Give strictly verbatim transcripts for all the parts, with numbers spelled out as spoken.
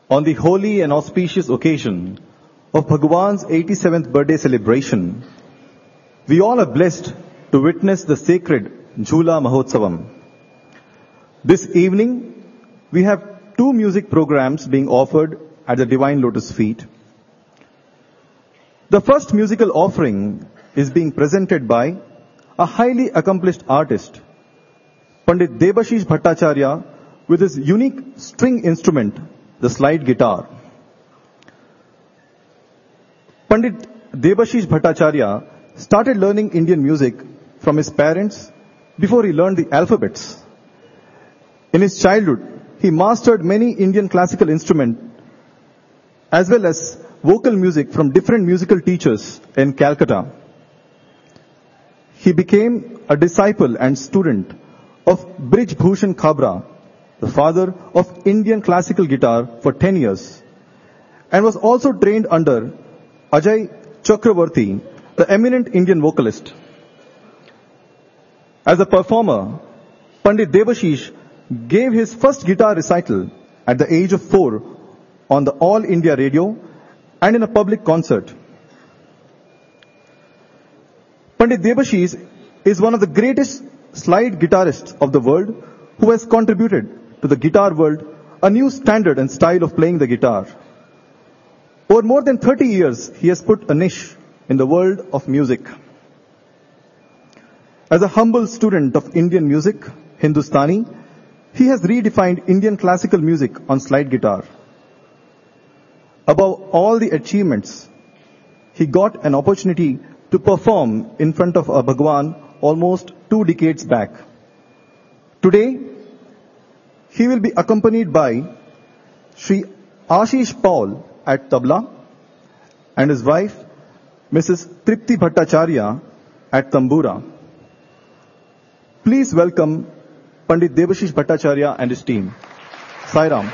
On the holy and auspicious occasion of Bhagwan's eighty-seventh birthday celebration, we all are blessed to witness the sacred Jhula Mahotsavam. This evening, we have two music programs being offered at the Divine Lotus feet. The first musical offering is being presented by a highly accomplished artist, Pandit Debashish Bhattacharya, with his unique string instrument, the slide guitar. Pandit Debashish Bhattacharya started learning Indian music from his parents before he learned the alphabets. In his childhood, he mastered many Indian classical instruments as well as vocal music from different musical teachers in Calcutta. He became a disciple and student of Brij Bhushan Khabra, the father of Indian classical guitar, for ten years, and was also trained under Ajay Chakravarti, the eminent Indian vocalist. As a performer, Pandit Debashish gave his first guitar recital at the age of four on the All India Radio and in a public concert. Pandit Debashish is one of the greatest slide guitarists of the world who has contributed to the guitar world a new standard and style of playing the guitar. Over more than thirty years, he has put a niche in the world of music. As a humble student of Indian music, Hindustani, he has redefined Indian classical music on slide guitar. Above all the achievements, he got an opportunity to perform in front of a Bhagwan almost two decades back. Today, he will be accompanied by Sri Ashish Paul at tabla and his wife, Missus Tripti Bhattacharya at tambura. Please welcome Pandit Debashish Bhattacharya and his team. Sai Ram.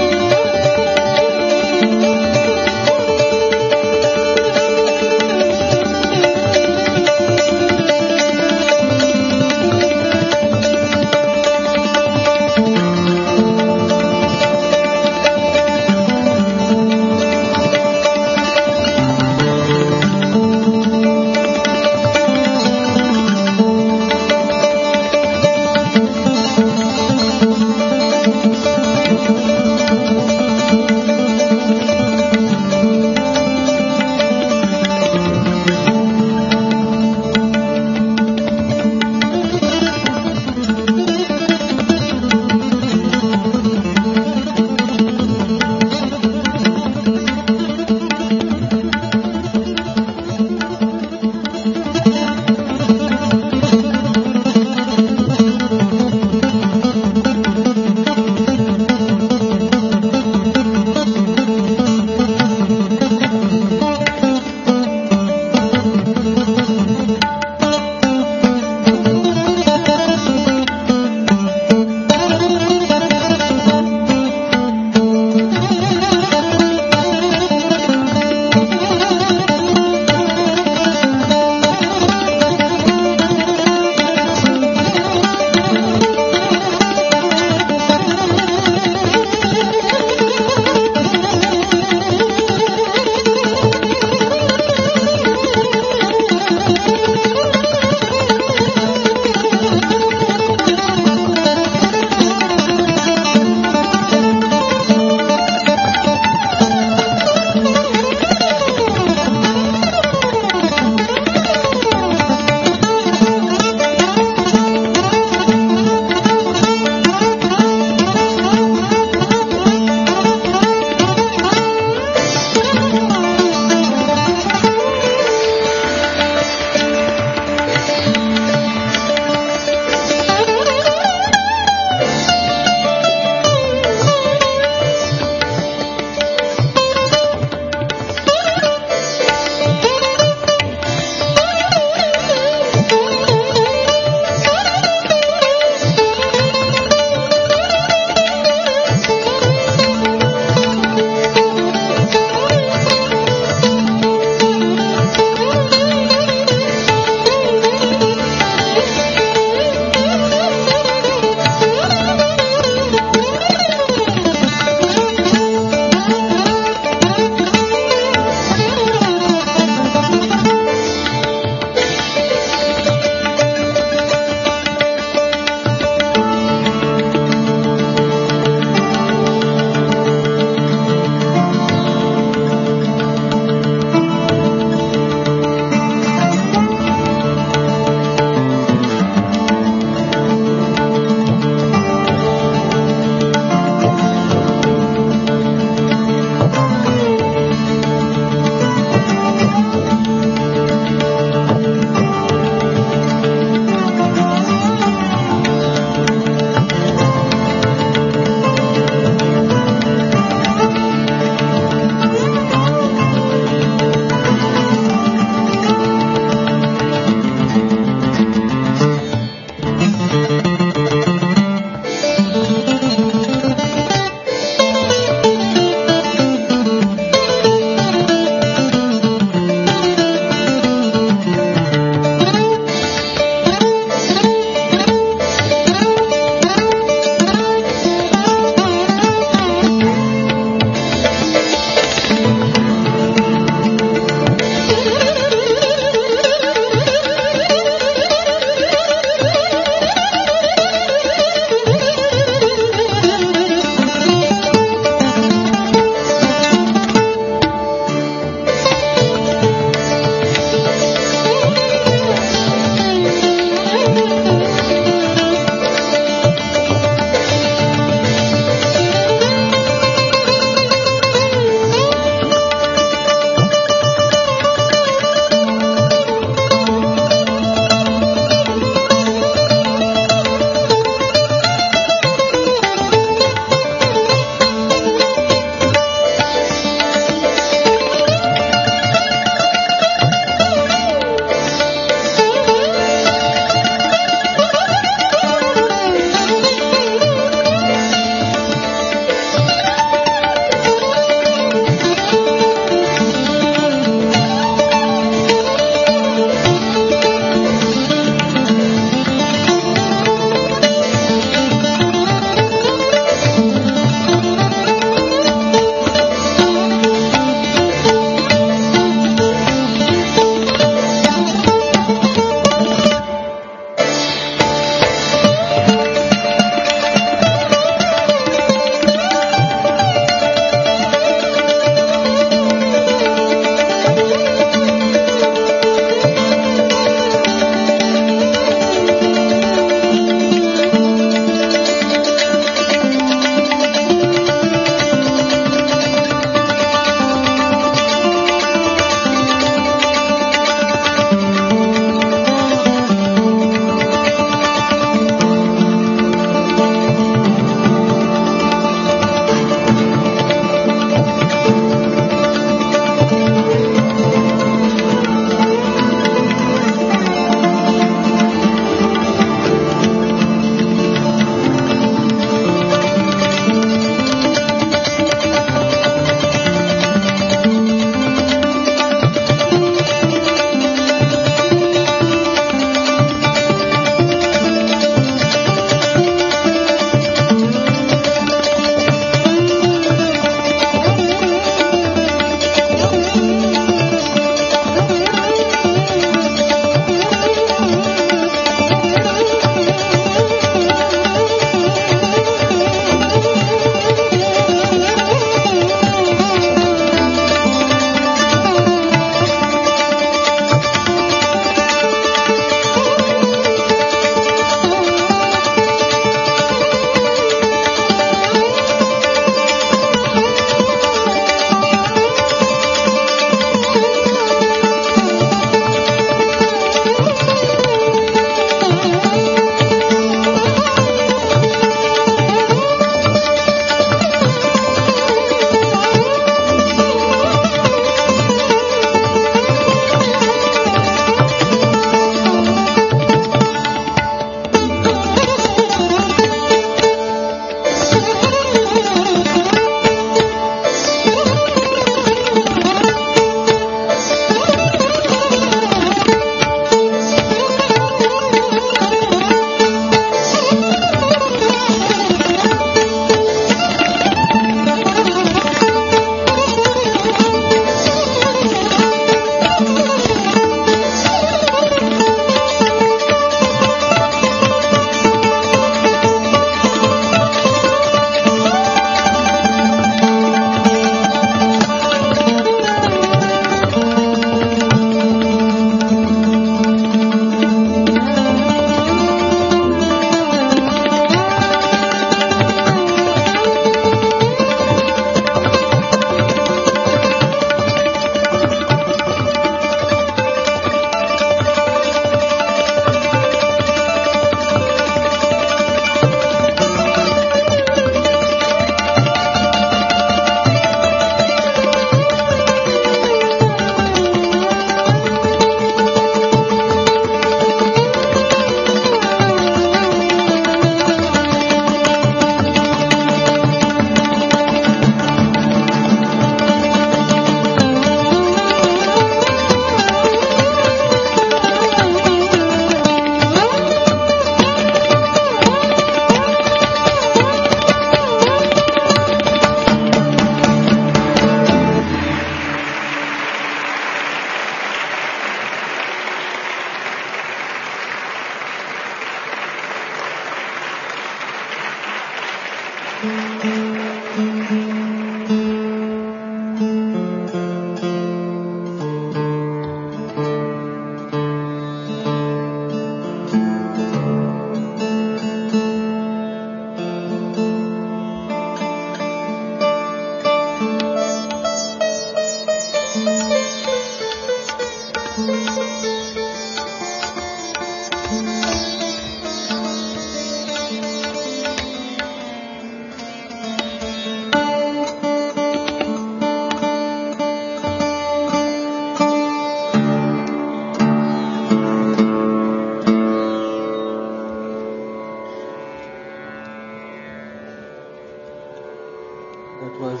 That was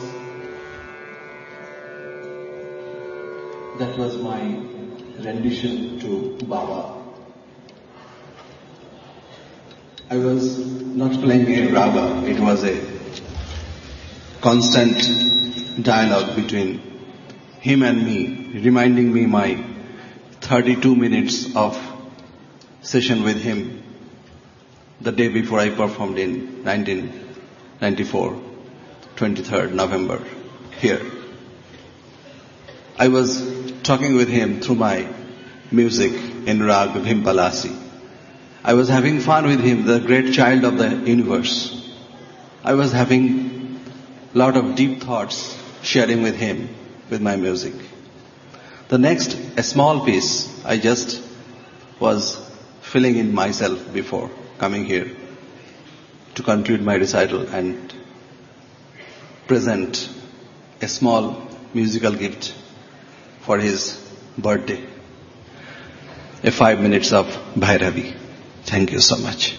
that was my rendition to Baba. I was not playing a raga, it was a constant dialogue between him and me, reminding me my thirty-two minutes of session with him the day before I performed in nineteen ninety-four, twenty-third November, here. I was talking with him through my music in Rag Bhimpalasi. I was having fun with him, the great child of the universe. I was having a lot of deep thoughts sharing with him with my music. The next, a small piece, I just was filling in myself before coming here to conclude my recital and present a small musical gift for his birthday. A five minutes of Bhairavi. Thank you so much.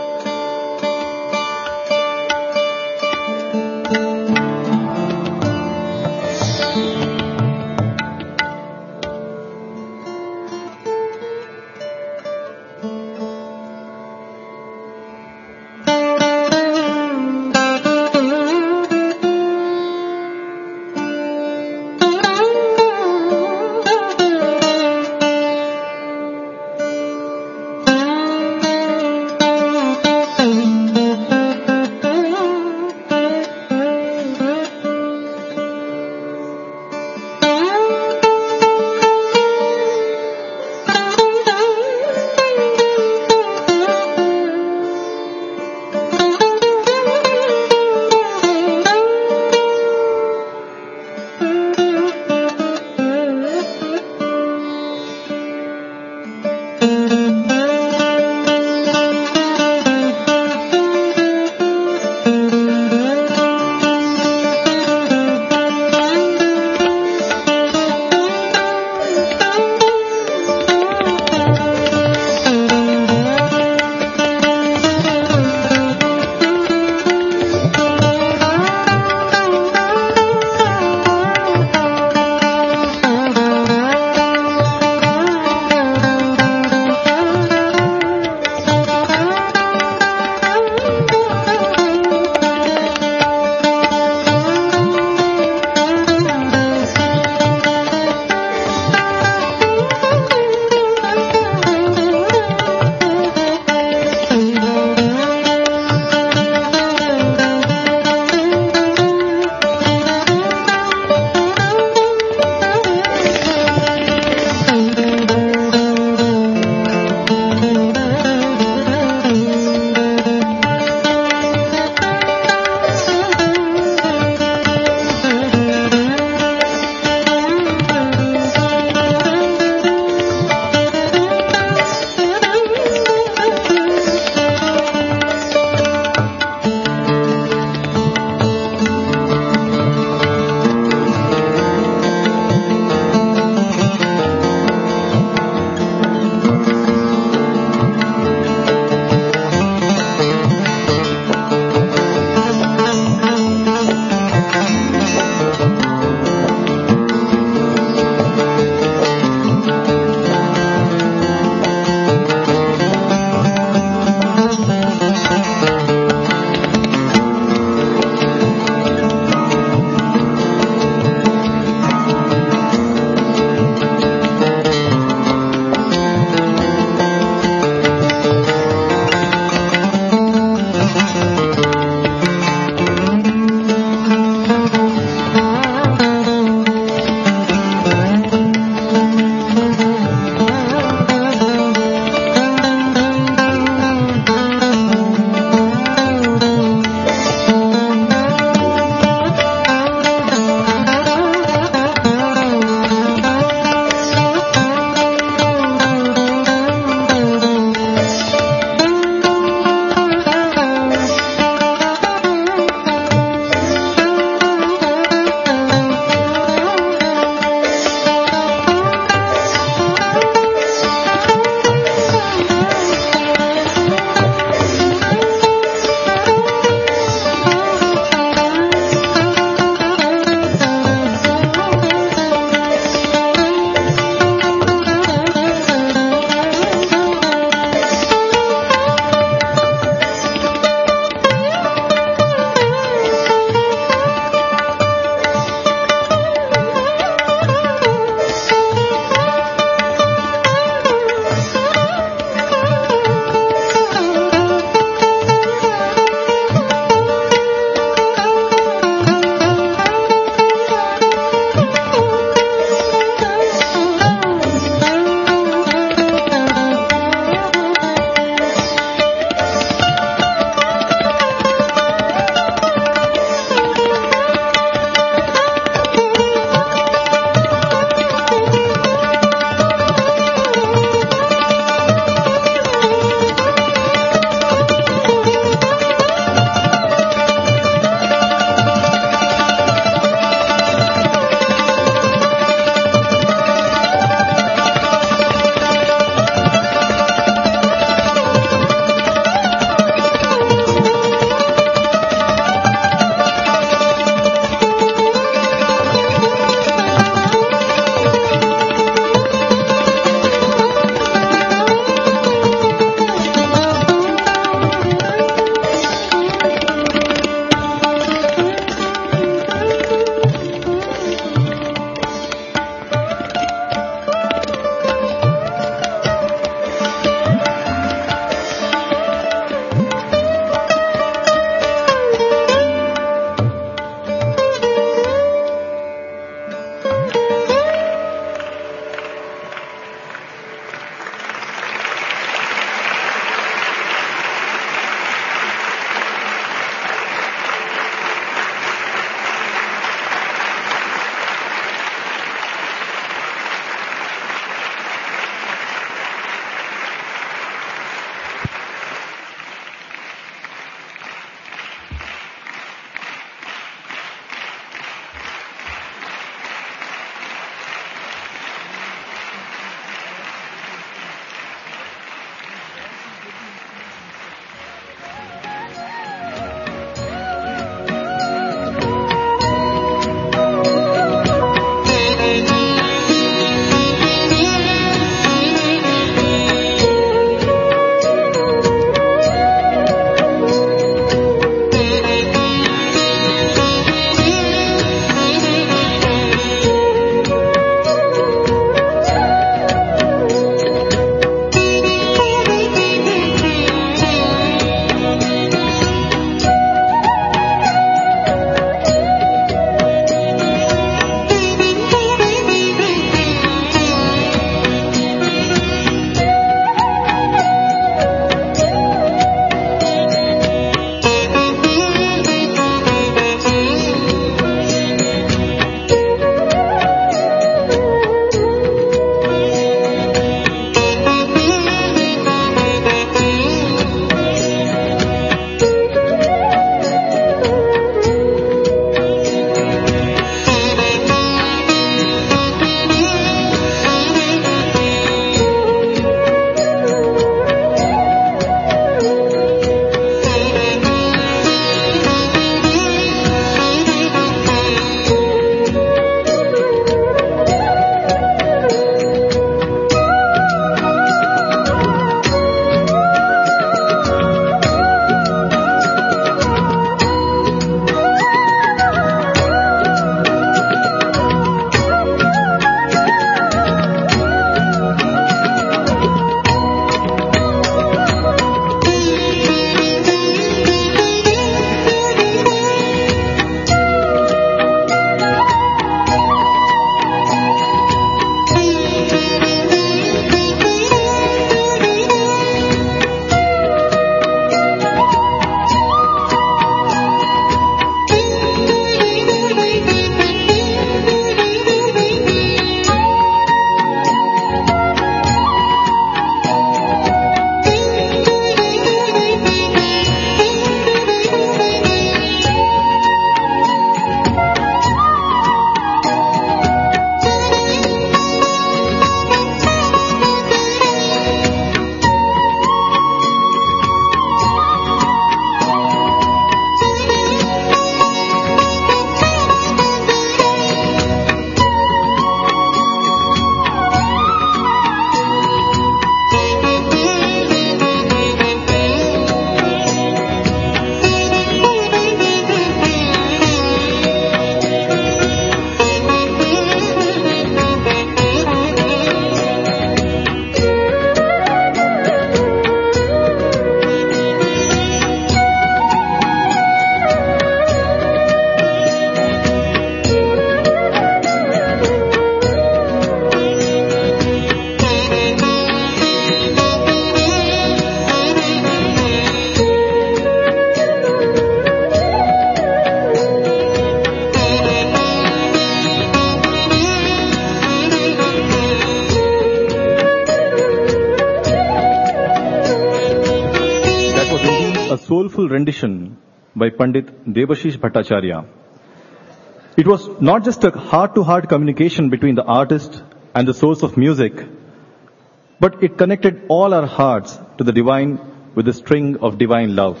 soulful rendition by Pandit Debashish Bhattacharya. It was not just a heart-to-heart communication between the artist and the source of music, but it connected all our hearts to the divine with a string of divine love.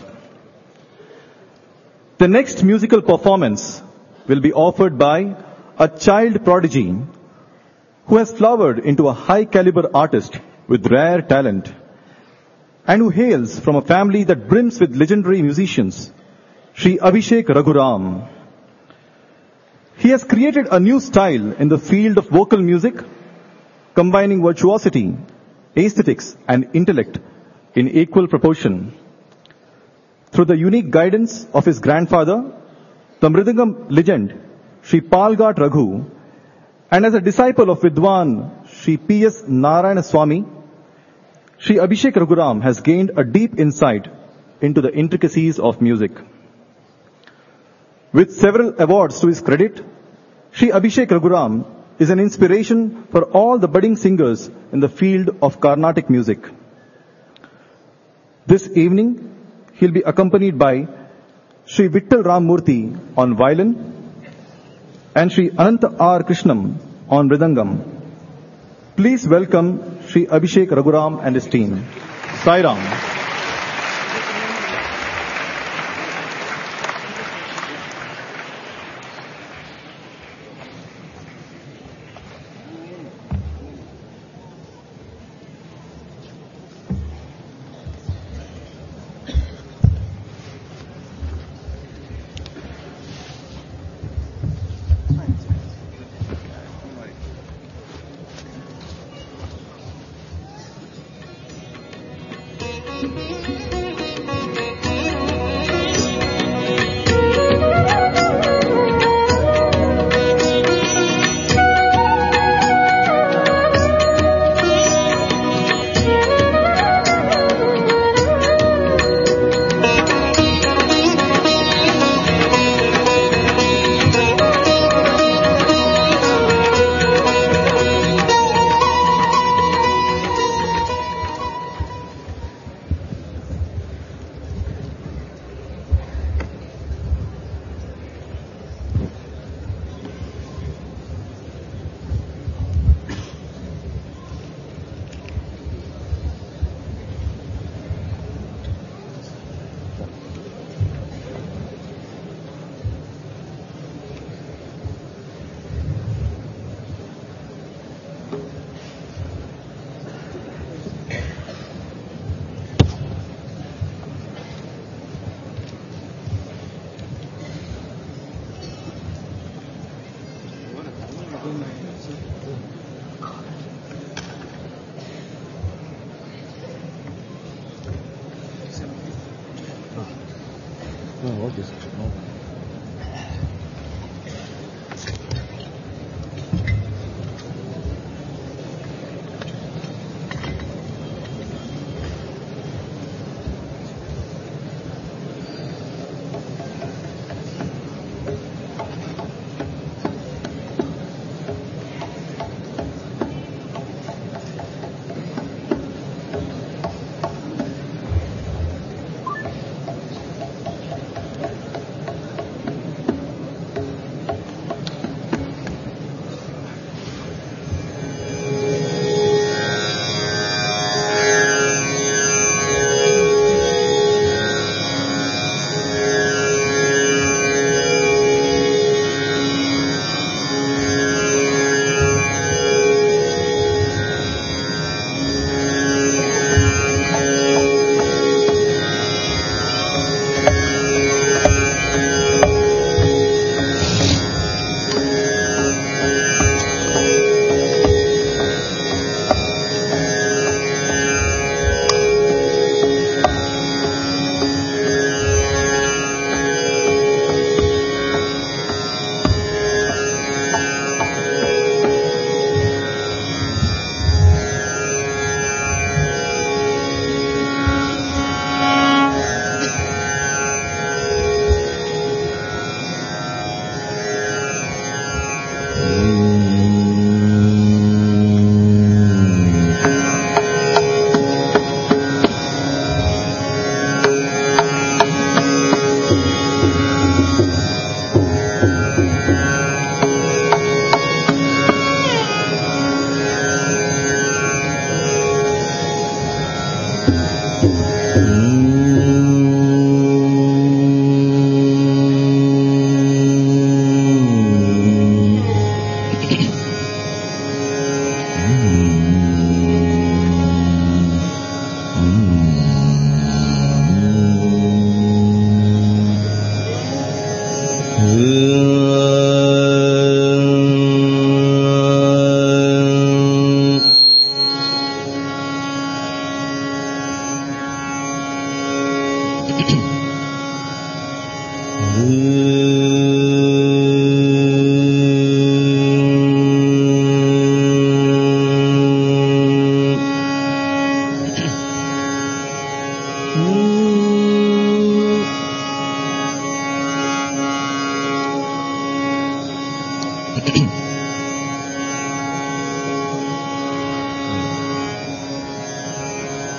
The next musical performance will be offered by a child prodigy who has flowered into a high-caliber artist with rare talent and who hails from a family that brims with legendary musicians, Shri Abhishek Raghuram. He has created a new style in the field of vocal music, combining virtuosity, aesthetics, and intellect in equal proportion. Through the unique guidance of his grandfather, the Mridangam legend, Shri Palghat Raghu, and as a disciple of Vidwan Shri P S Narayana Swami, Shri Abhishek Raghuram has gained a deep insight into the intricacies of music. With several awards to his credit, Shri Abhishek Raghuram is an inspiration for all the budding singers in the field of Carnatic music. This evening, he'll be accompanied by Shri Vittal Ram Murthy on violin and Shri Ananta R. Krishnam on mridangam. Please welcome Shri Abhishek Raghuram and his team. Sai Ram.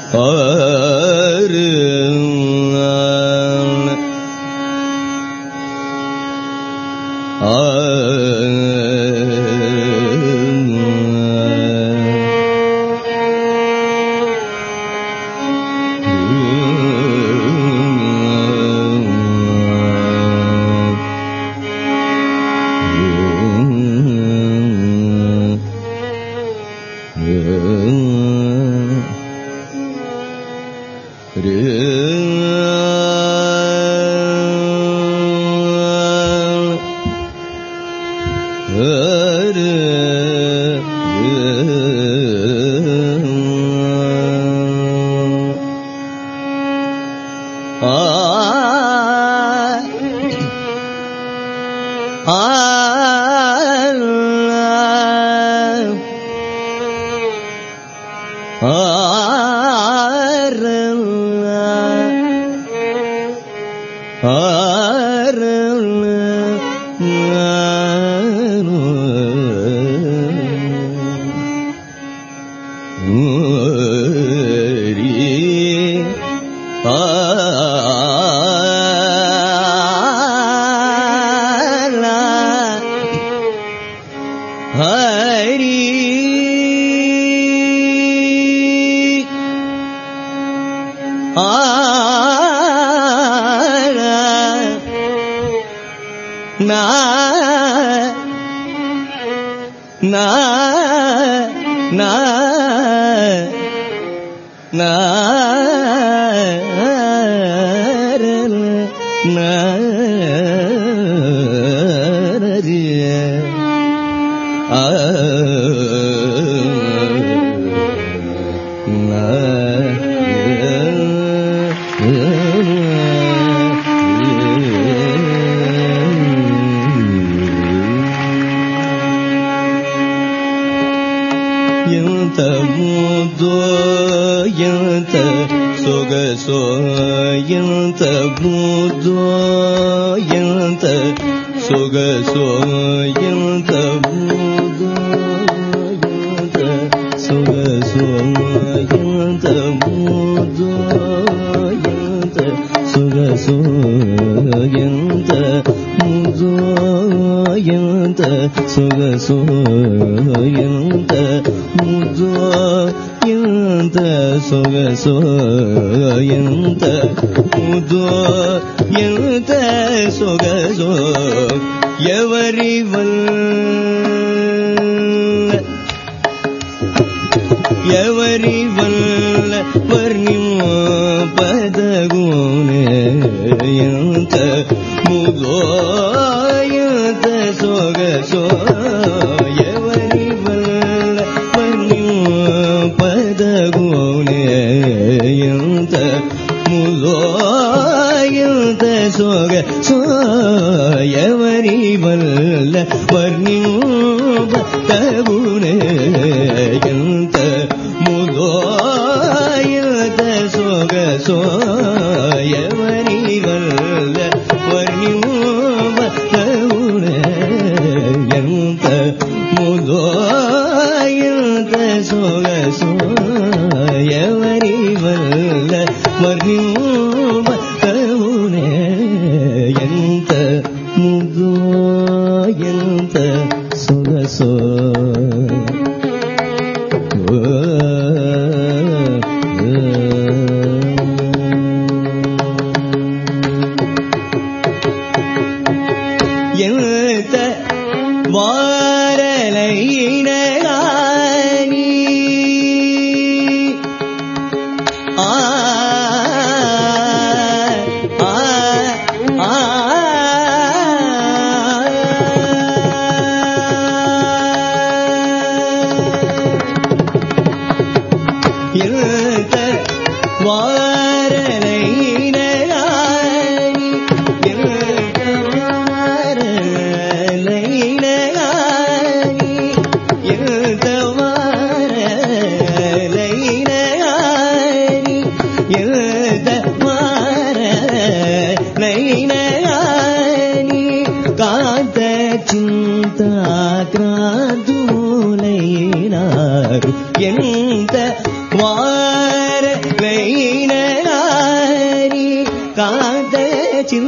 ఎంత వార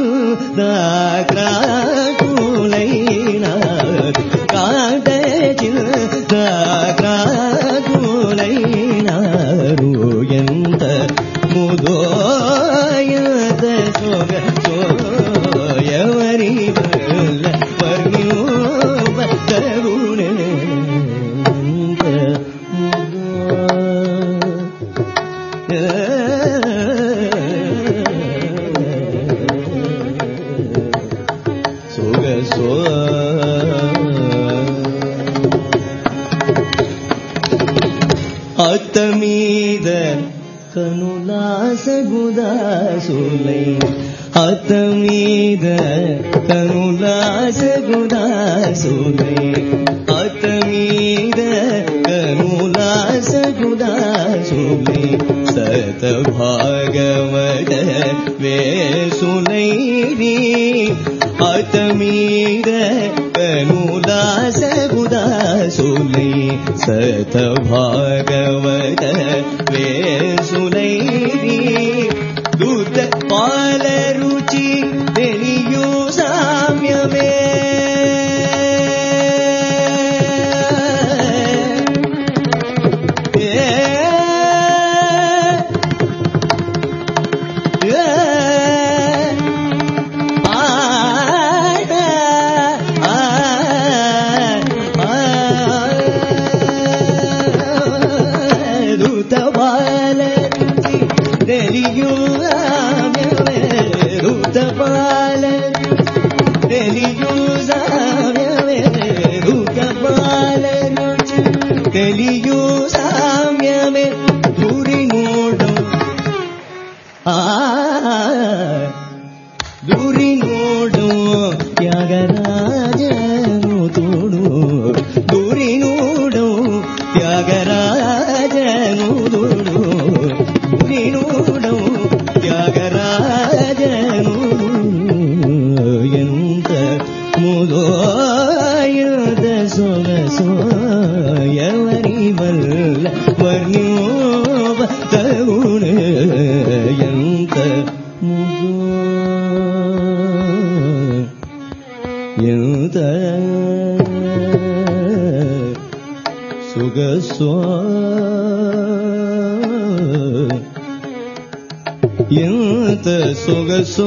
చిందాగ్రాకులైనారు కాంట చిందాగ్రాకులైనారు ఎంత ముదోయత సోగ సోయవరి వల్ల వర్ణ్యోపతరుణే ఎంత సోగ so అత్తమీద కనులాసగుదాసులై అత్తమీద కనులాసగుదాసులై అత్తమీద కనులాసగుదాసులై సత భాగవత వేసులైరి అత్తమీద కనులాసగుదాసులై సత భాగవత వేసులైరి దూత పాల రుచి తెలియు సామ్యమే తెలియు సామ్యమే దూరి node ఆ దూరి నోడు త్యాగరాజను తోడు దూరి నోడు త్యాగరాజను తోడు దూరి నోడు త్యాగరాజను ఎంత ముదోయద సొగ సోయవరి వల్ల వర్ణ్యోపతరుణ ఎంత ముదో ఎంత సుగ సో ఎంత సుగ సో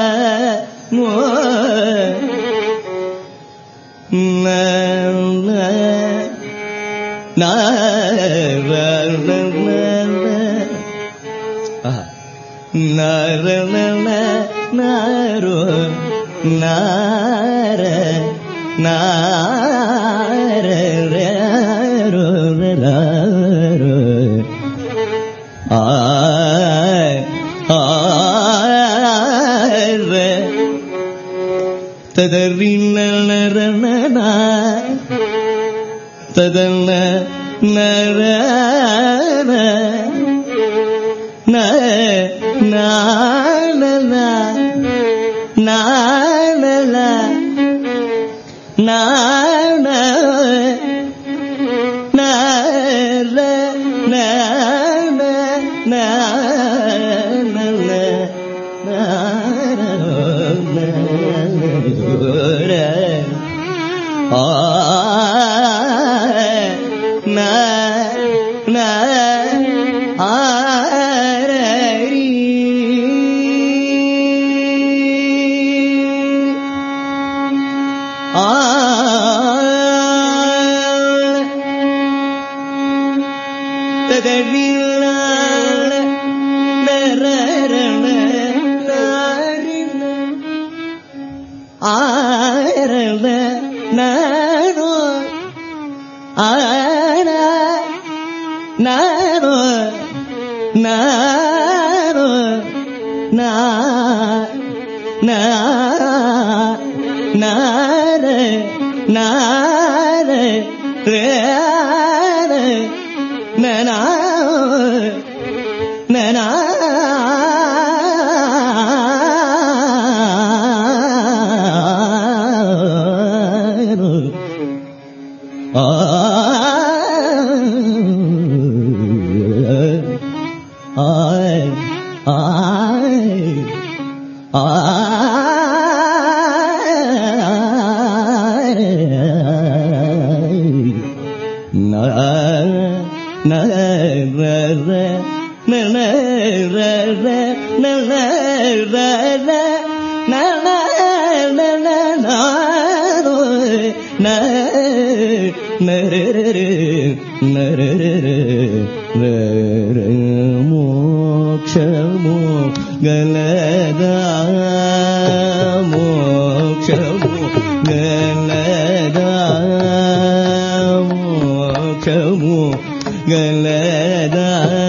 na ತದನ್ನ ನರ ನ ನಾನಲ ನಾನಲ ನಾನ ನರ ನಾನ ನಾನಲ ನಾರ ಆ na na ari a tadavilla nararana narina arana nano ara nano nano na na nare nare re na na na na మోక్షము గలదా మోక్షము గలదా మోక్షము గలదా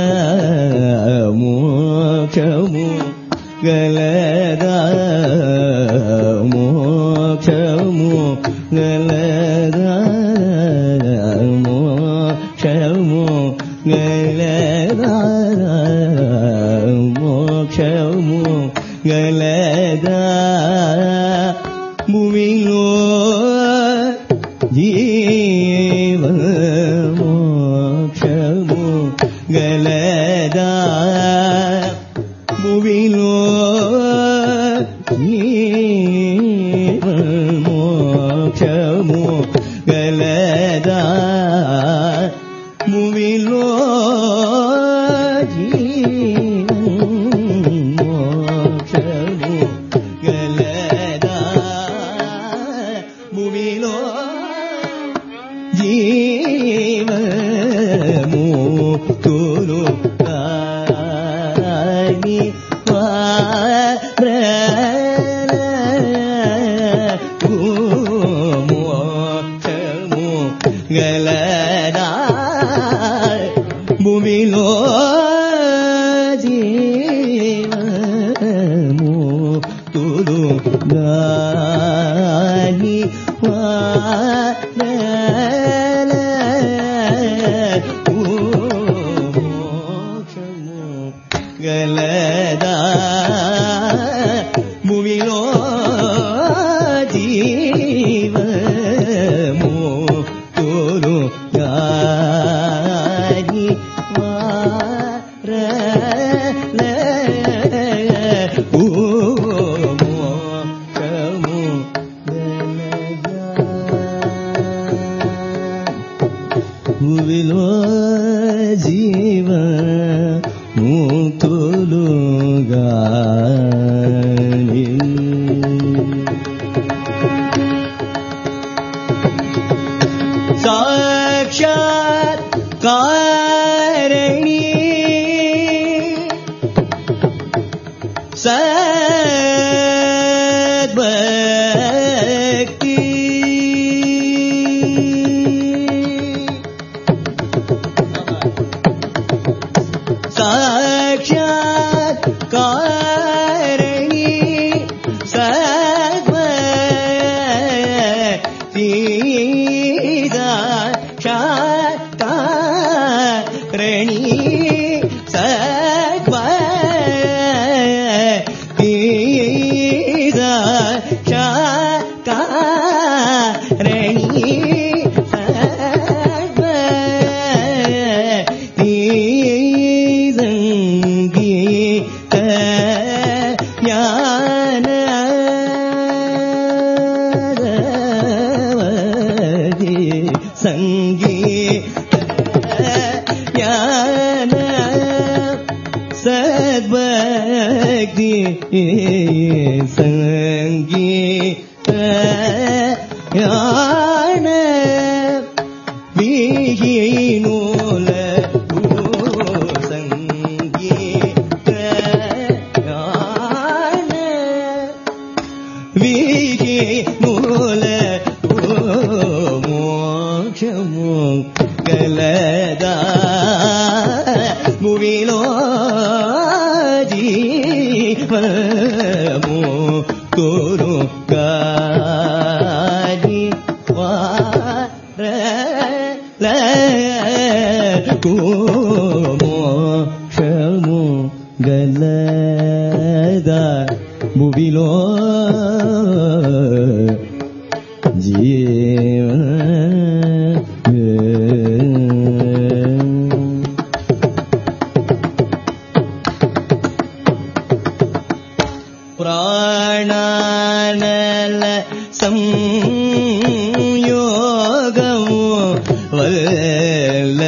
మోక్షము గలదా మోక్షము గలదా మోక్షము గలదా మోక్షము గలదా భూమిలో జీవ మోక్షము గలదా భూమిలో జీవ మోక్షము గలదా భూమిలో మోక్షము గలదా భూమిలో జీవము తులు కాని మోక్షము గలదా భూమిలో జీవము తులు గాని మోక్షము గలదా భూమిలో జీవము తులు గాని భూమిలో జీవ ముతులుగా सद्भक्ति साक्षात् कारणी सद्भक्ति साक्षात् कारणी सद्भक्ति साक्षात् कारणी संगीत ज्ञान सद्भक्ति संगीत ज्ञान विहीनोल संगीत ज्ञान विहीनोल మోక్షము గలదా మువిలో జీవము కోరు గాని వారలకు మోక్షము గలదా మువిలో జీవ ప్రాణానల సంయోగము వల్ల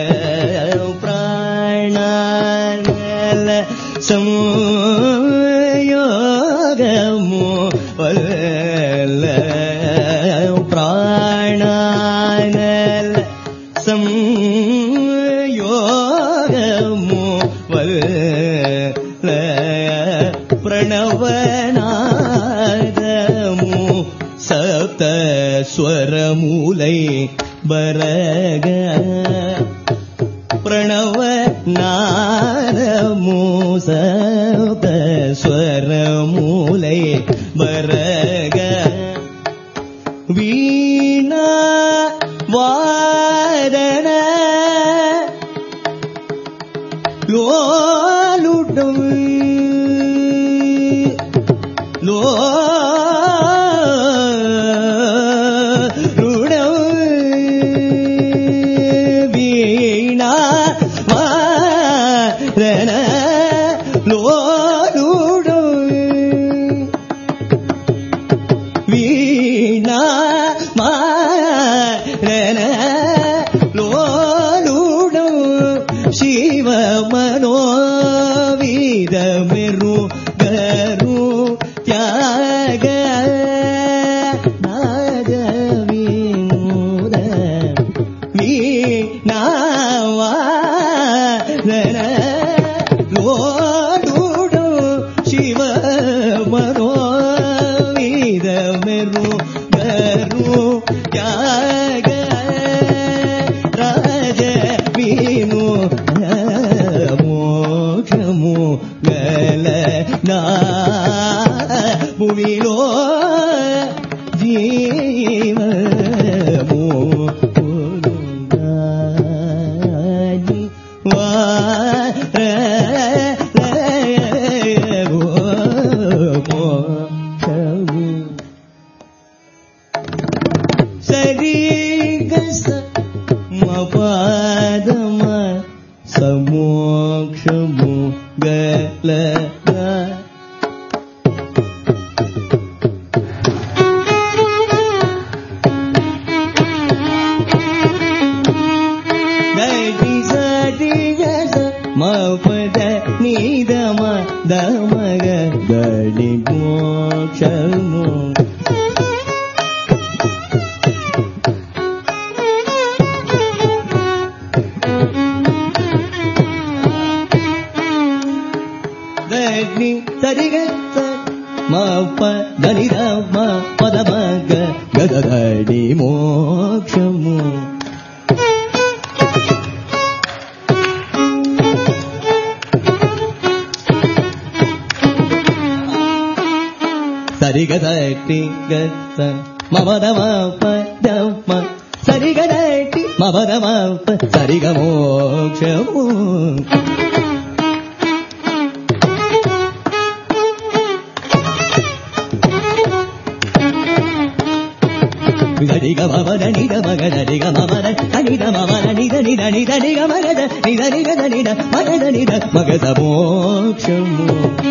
ప్రాణానల సంయోగము వల్ల ప్రాణానల సంయోగము వల్ల ప్రణవనాదము సప్త స్వరములై బరగ ప్రణవనాదము సప్త స్వరములై బరగ వీణా వాదన లోలుడం లోలుడం వీణా వాదన లోలుడం వీణా మారణ లోలుడం శివ మనోవిదమెరు గరు త్యాగ నాద వినోద వీణా వాదన లోలుడం శివ మనోవిదమెరు గరు త్యాగ రాజ విను మోక్షము గల నా భూమిలో జీవము సరిగస మపాదమ సమోక్షము గలగా గడి సరిగస మపద నిదమ దమగ గడి మోక్షము సరిగ మప దని రమ పద మగ గగడి మోక్షము సరిగదటి గత మమదమ పదమ సరిగదటి మమదమ సరిగ మోక్షము నిద మమద నిద మగద నిగ మమద నిద మమద నిద నిద నిద నిగ మగద నిద నిగద నిద మగద నిద మగద మోక్షము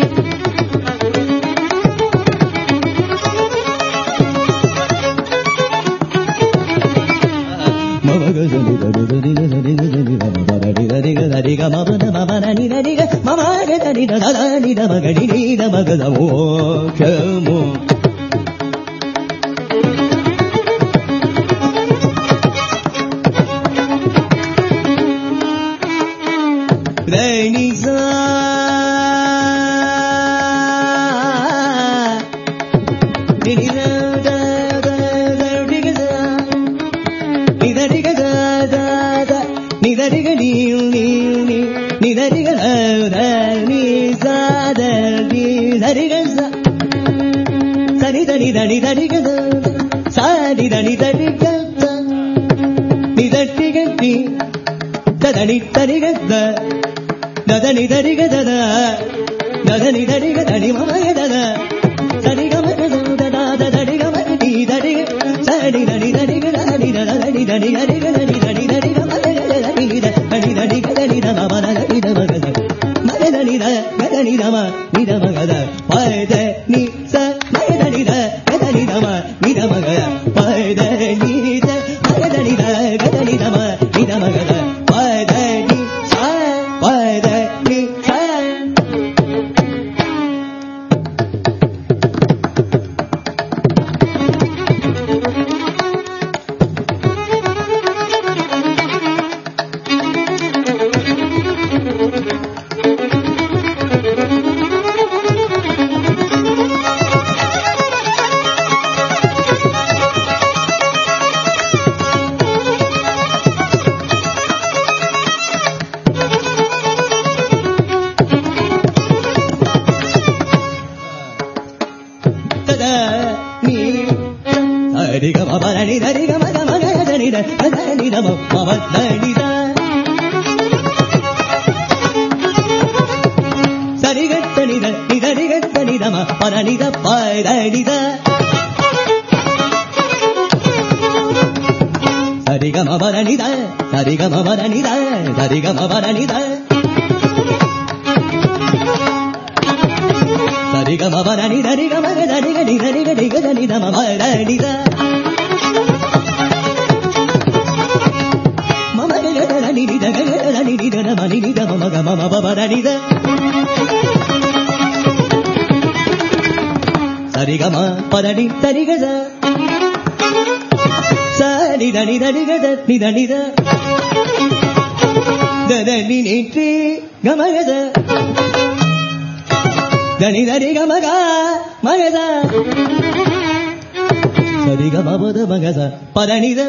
పరణిద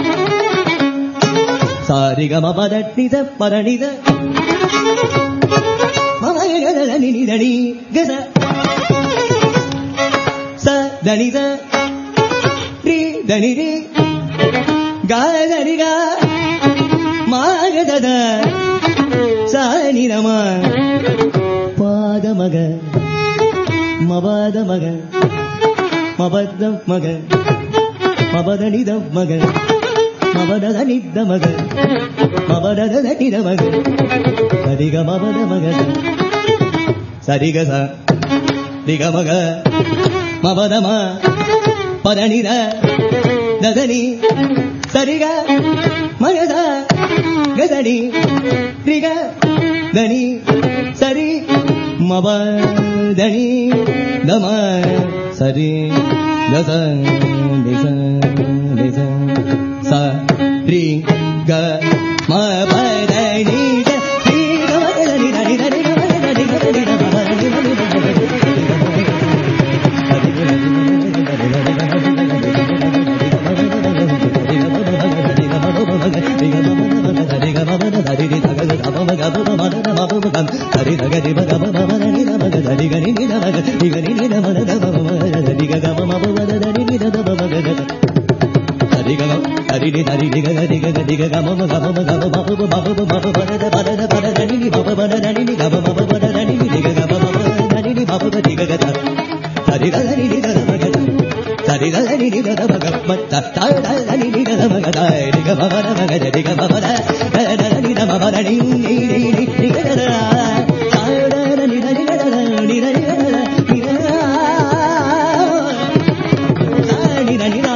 సారిగ మపదనిద పరణిద మమగదని నిదని గద స దనిద రి దని రి గాదనిగా మాగదద సాని నమ పాద మగ మబాద మగ మబద్ద మగ మబదనిద మగ మబదద నిద్ద మగ మబదద నిద మగ సరిగ మబద మగ సరిగ స దిగ మగ మబదమ పదనిద దదని సరిగ మగద గదని రిగ దని సరి మబదని దమ సరి దస దిస దిస స రి గ మ ప ద ని ద రి గ మ ద ని ద ని ద ని గ మ ద ని గ ని ద మ ద ని ద ని ద ని ద ని ద ని మమ మమ వద దని ని ద బ గ గ సరి గ సరి ని సరి ని గ గ ని గ ని గ గ మమ గ మమ గ మమ బ బ బ బ బ ద పద ద పద దని ని బ బ ద దని ని గ బ బ బ ద దని ని ని గ గ బ బ దని ని బ బ ని గ గ సరి గ ని ని గ బ గ సరి గ ని ని గ బ గ మ త త ద ని ని గ బ గ ద ని గ బ బ ద గ ని గ బ బ ద ద ని ద మ బ ద ని ని ని ని గ ద ద ద ని ద ని గ ద ని ద ని గ ద ని ద ని ద ని ద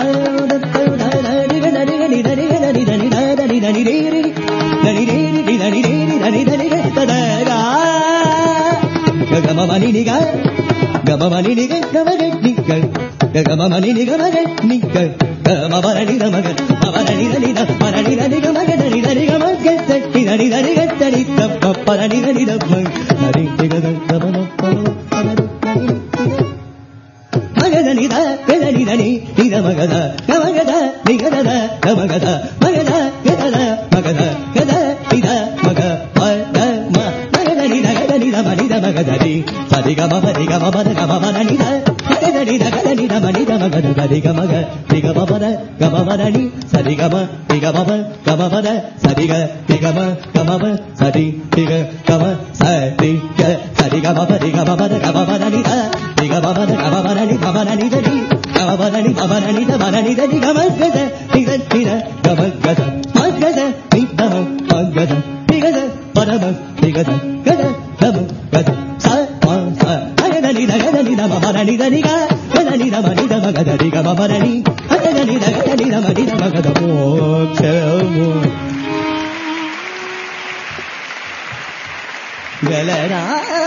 గమమని గ గమమని గ గమగని గ గమమని గమగని గ గమమని గమగ మమని ని ద మని ని గమగని ని గమగ తట్టి ని ని గత్తని తప్ప పని ని ద మరి గ గమమ మగదని ద గదని దని ని ద మగద గమగద ని గద గమగద మగద గద మగద గద ని ద మగ పద మ మగదని ద గదని ద మని ద మగదని సరి గమ పరి గమ పద గమ మని ద గదని ద గదని ద మని ద మగద సరి గమ గ రి గమ పద గమ మని సరి గమ రి గమ ప గమ పద సరి గ రి గమ గమ ప సరి రి గ గమ సరి గ సరి గమ పరి గమ పద గమ మని ద రి గమ పద గమ మని గమ మని ద రి గమ మని గమ మని ద మని ద రి గమ గద రి గ రి గమ గద మగద రి గమ మగద రి గద పరమ రి గద గద గమ గద స మ స గదని ద గదని ద మని ద రి గ గదని ద మని ద మగద రి గమ మని గదని ద గదని ద మని ద మగద మోక్షము గలరా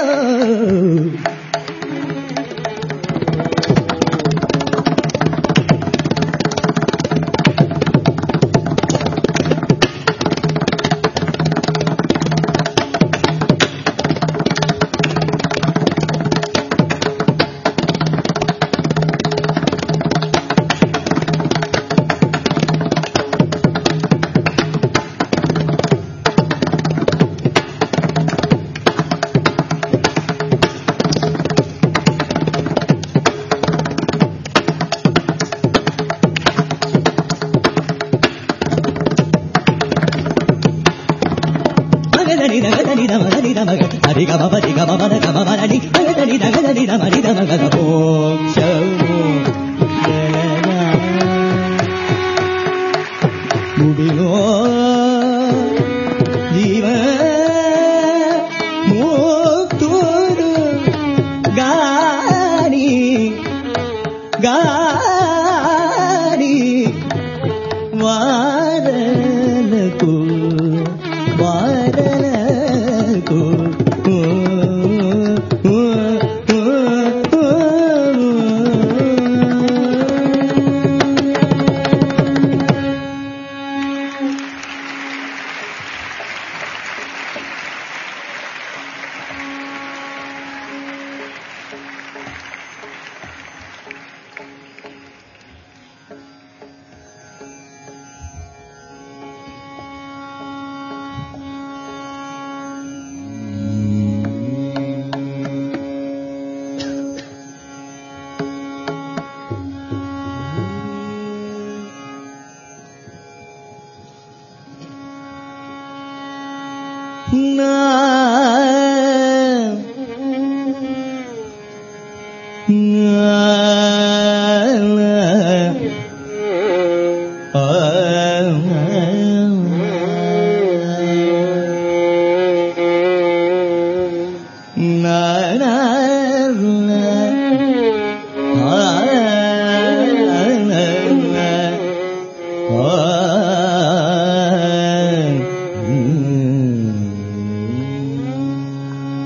హరి గమ పరి గమ పద గమ మని గదని ద గదని ద మని ద మగద మోక్షము ముడిలో జీవ ముక్తుడు గాని గాని వారలకు వారలకు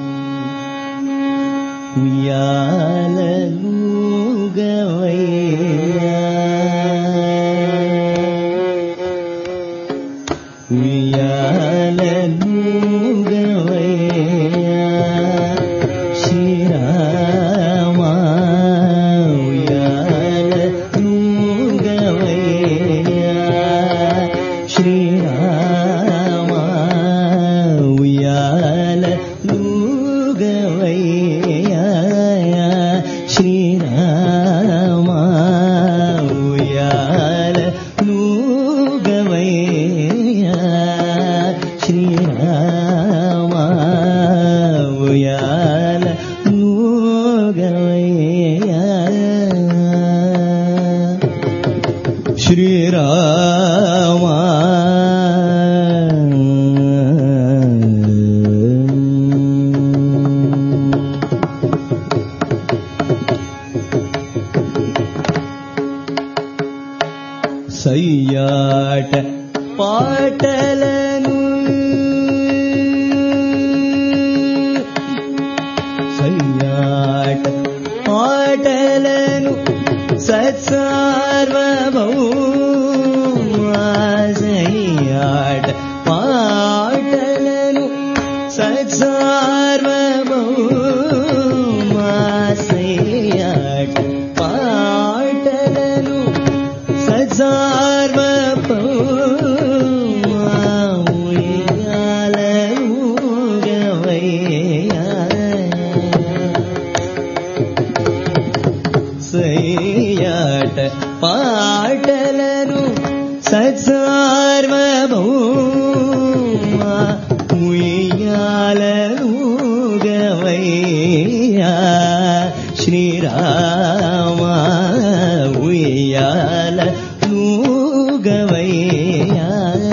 ఉయ్యాలలుగవై శ్రీరామ సయ్యాట పాటలను సయ్యాట పాటలను సత్సార్వభౌమా సయ్యాట పాటలను సత్సార్వభౌమా సయ్యాట పాటలను సత్సార్వభౌమా ఉయ్యాలూగవయ్యా సయ్యాట పాటలను సత్సార్వభౌమా ఉయ్యాలూగవయ్యా శ్రీరామ ఉయ్యాలూగవయ్యా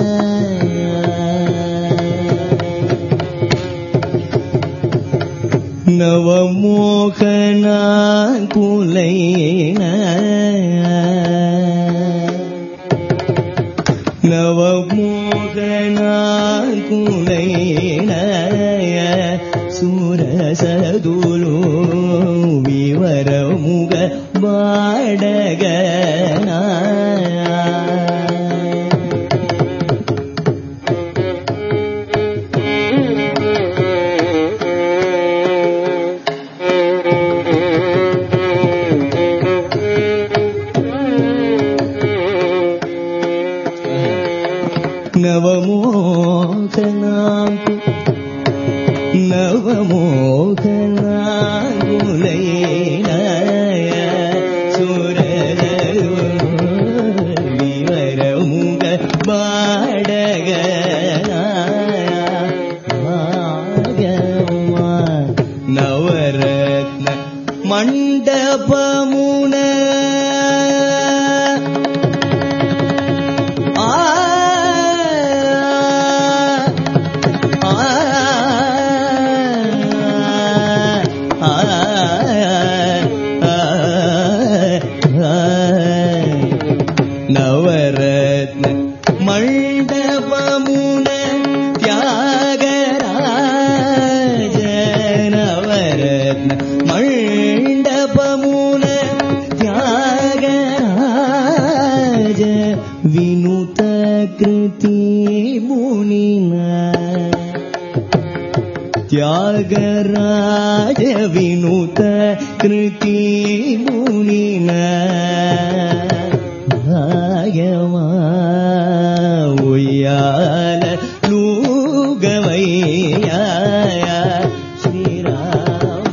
నవమోహనాకులైన నవమోహనాకులైన సురసదులు వివరముగ బాడగనా నవమోహనాకు నవమోహనాకులైన సురసదులు వివరముగ బాడగనా నవరత్న మండపమున నవరత్న మండపమున త్యాగరాజ నవరత్న మండపమున త్యాగరాజ వినుత కృతి మునిన త్యాగరాజ వినుత కృతి మునిన భాగమా ఉయ్యాలూగవయ్యా శ్రీరామ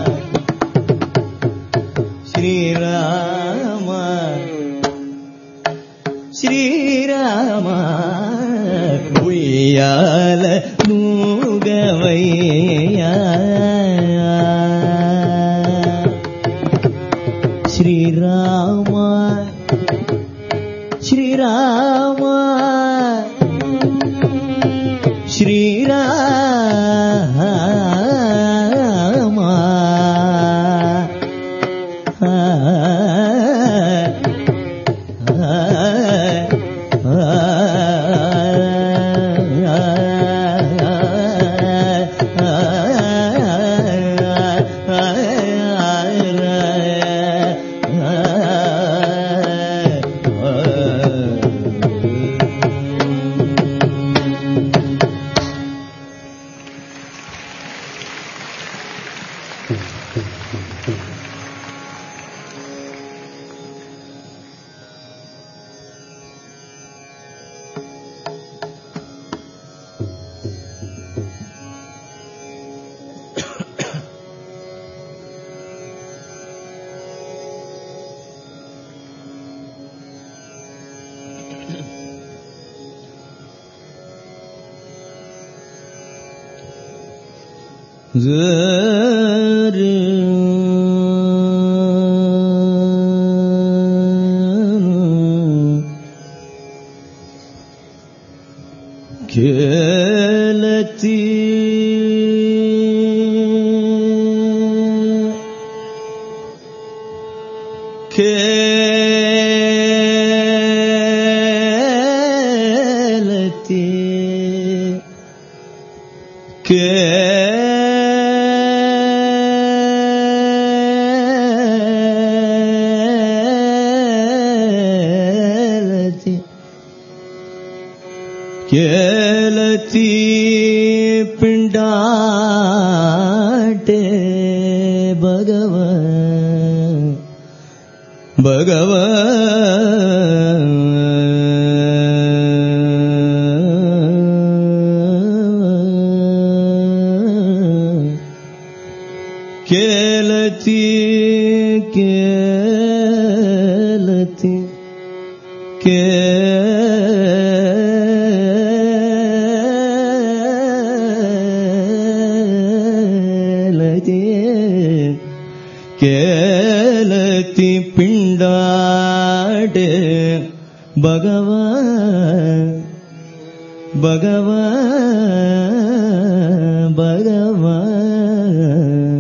శ్రీరామ శ్రీరామ ఉయ్యాలూగవయ్యా శ్రీరామ శ్రీరామ శ్రీరామ खेलती खेलती खेलती खेलती पिंडाटे भगवान भगवान खेलती खेलती खेलती खेलती पिंडाटे भगवान भगवान भगवान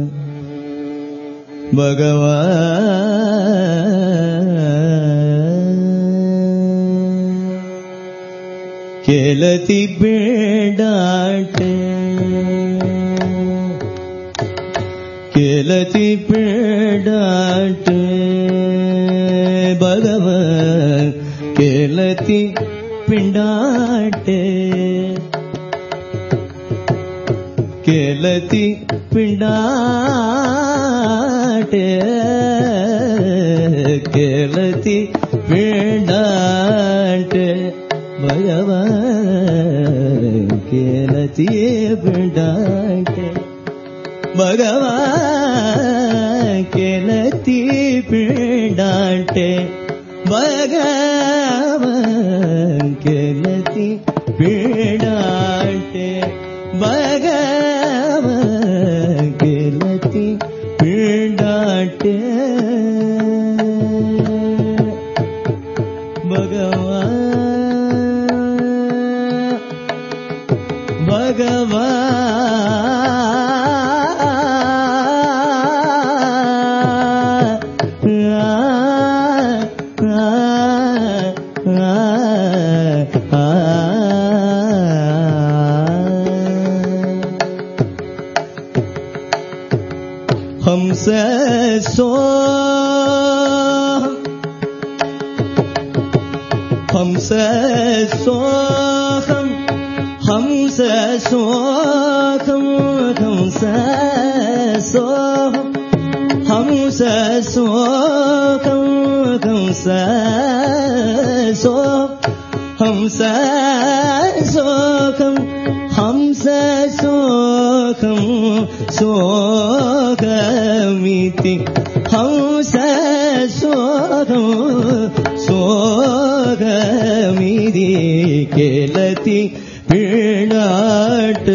भगवान खेलती पिंडाटे खेलती पिंडाटे भगवान खेलती पिंडाटे खेलती पिंडाटे खेलती पिंडाटे भगवान खेलती पिंडाटे भगवान खेलती पिंडाटे भगवान खेलती पिंडाटे भगवान खेलती पिंडाटे भगवान हमसे सो हमसे सो हम हमसे सो हम हमसे सो हमसे सो हम हमसे सो हमसे सो हम हमसे सो हम सोगमिति हमसे सोगम सोगमिति खेलती पिंडाट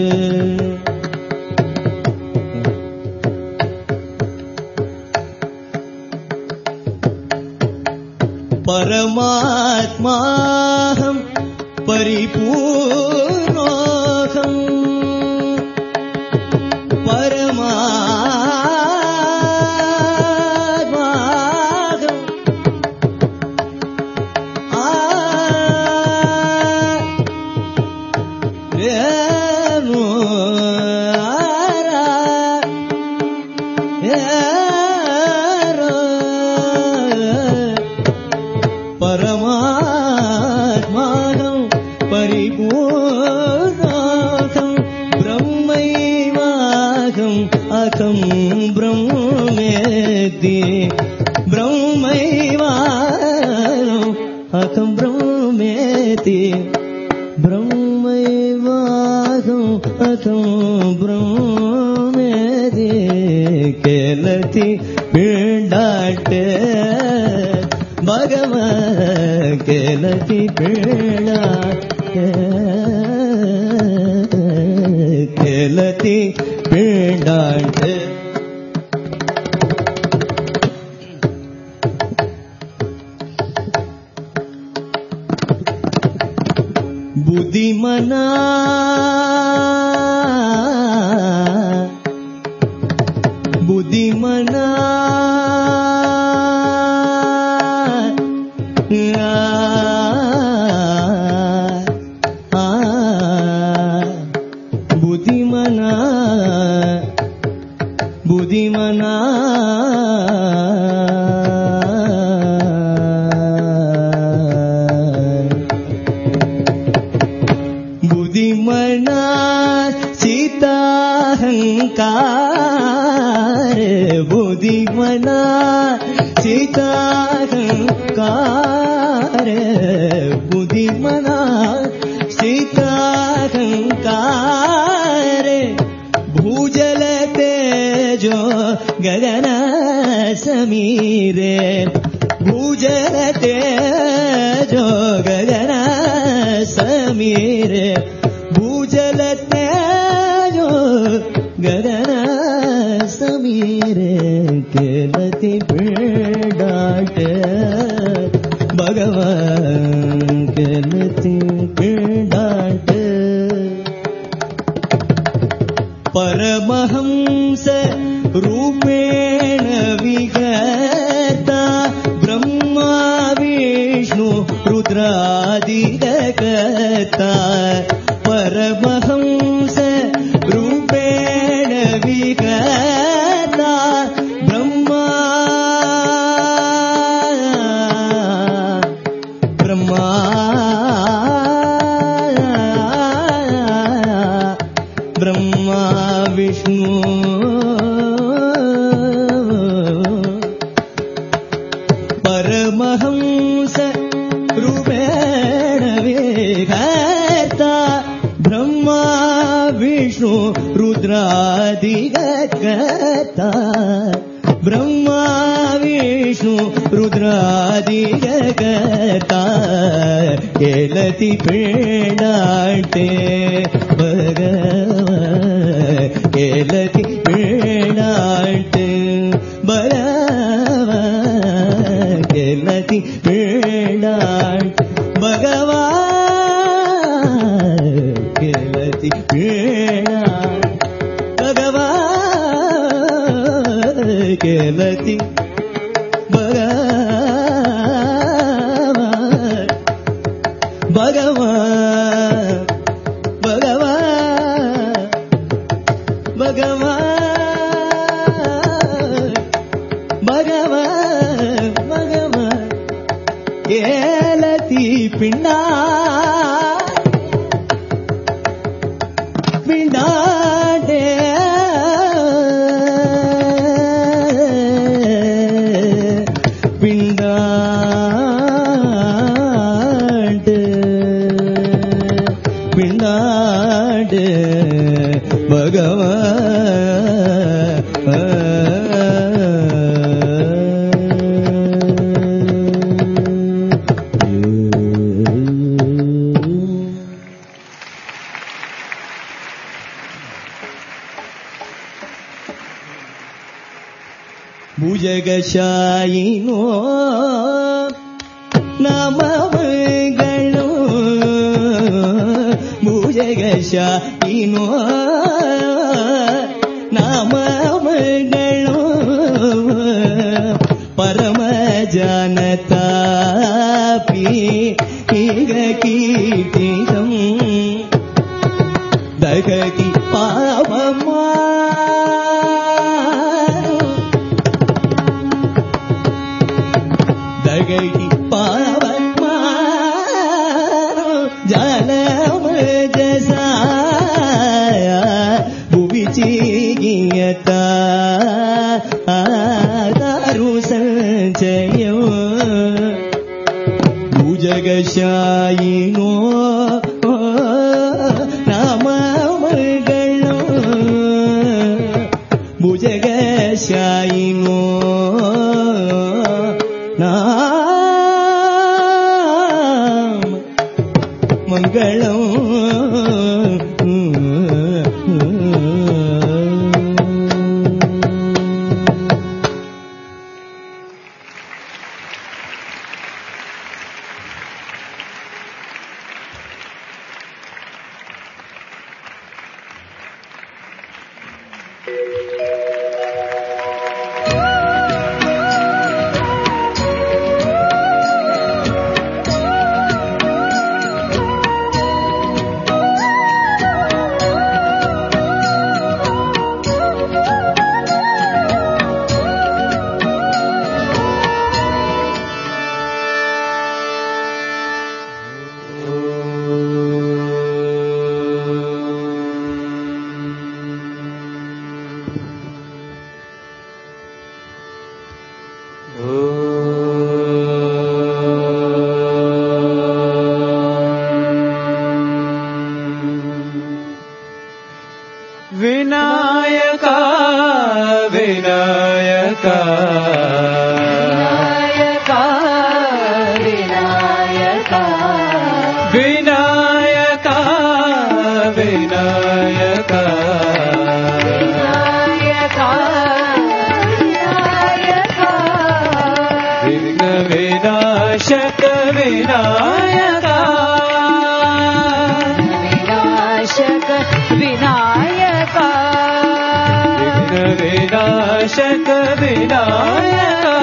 परमात्मा हम परिपूर्ण हम परमात्मा हम आ रेनु आरा एरो परमात्मा हम परिपूर्णं ब्रह्मैवाहं अहं ब्रह्मेति ब्रह्मैवाहं अहं ब्रह्मेति ब्रह्मैवाहं अहं ब्रह्मेति खेलति पिंडाटे भगवान खेलति पिंडाटे खेलति पिंडाटे बुद्धि బుద్ధిమనా బుద్ధిమనా బుద్ధిమనా బుద్ధిమనా బుద్ధిమనా చితాహంకార బుద్ధిమనా చితాహంకార బుద్ధిమనా చితాహంకార భూజల తేజో గగన సమీరే భూజల తేజో గగన సమీరే భూజల తేజో గగన సమీరే కేలతి పిడాట భగవాన్ కేలతి పిడాట పరమహంస రూపేణ విగత బ్రహ్మ విష్ణు రుద్రాదిగత పరమహంస రూపేణ విగత బ్రహ్మ బ్రహ్మ బ్రహ్మ విష్ణు పరమహంస రూపేణ విగత బ్రహ్మ విష్ణు రుద్రాదిగత బ్రహ్మ విష్ణు రుద్రాదిగత కేలతి పేడాటే భగవాన్ కేలతి పేడాటే భగవాన్ కేలతి పేడాట్ భగవాన్ కేలతి పేడాట్ భగవాన్ కేలతి భగవాన్ భగవాన్ భగవాన్ భగవాన్ భగవాన్ భగవాన్ కేలతి పిండా పిండాటే పిండాటే పిండాటే భగవాన్ ಭುಜಗಶಾಯಿನೋ ನಾಮಗಳು ಭುಜಗಶಾಯಿನೋ ನಾಮಗಳು ಪರಮ ಜನತಾ ಪೀಗ ಕೀರ್ತಿದಂ ದಗತಿ ಪಾವಮಾ దగటి పావమా జలమ జసాయ భువి చీయత దారు సంచయం భుజగశాయినో నామಗಳು భుజగశాయినో మంగళం विनाशक विनायका विनाशक विनायका विनाशक विनायका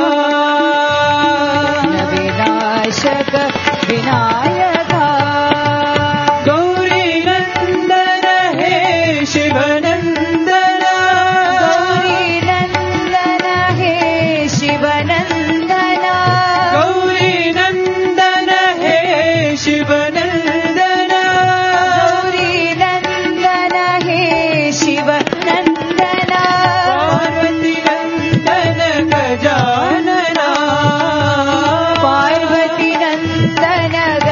विनाशक विनायका गौरी नंदन हे शिवनंदन गौरी नंदन हे शिवनंदन गौरी नंदन हे शिवनंदन गौरी नंदन हे शिवनंदन पार्वती नंदन गजानना पार्वती नंदन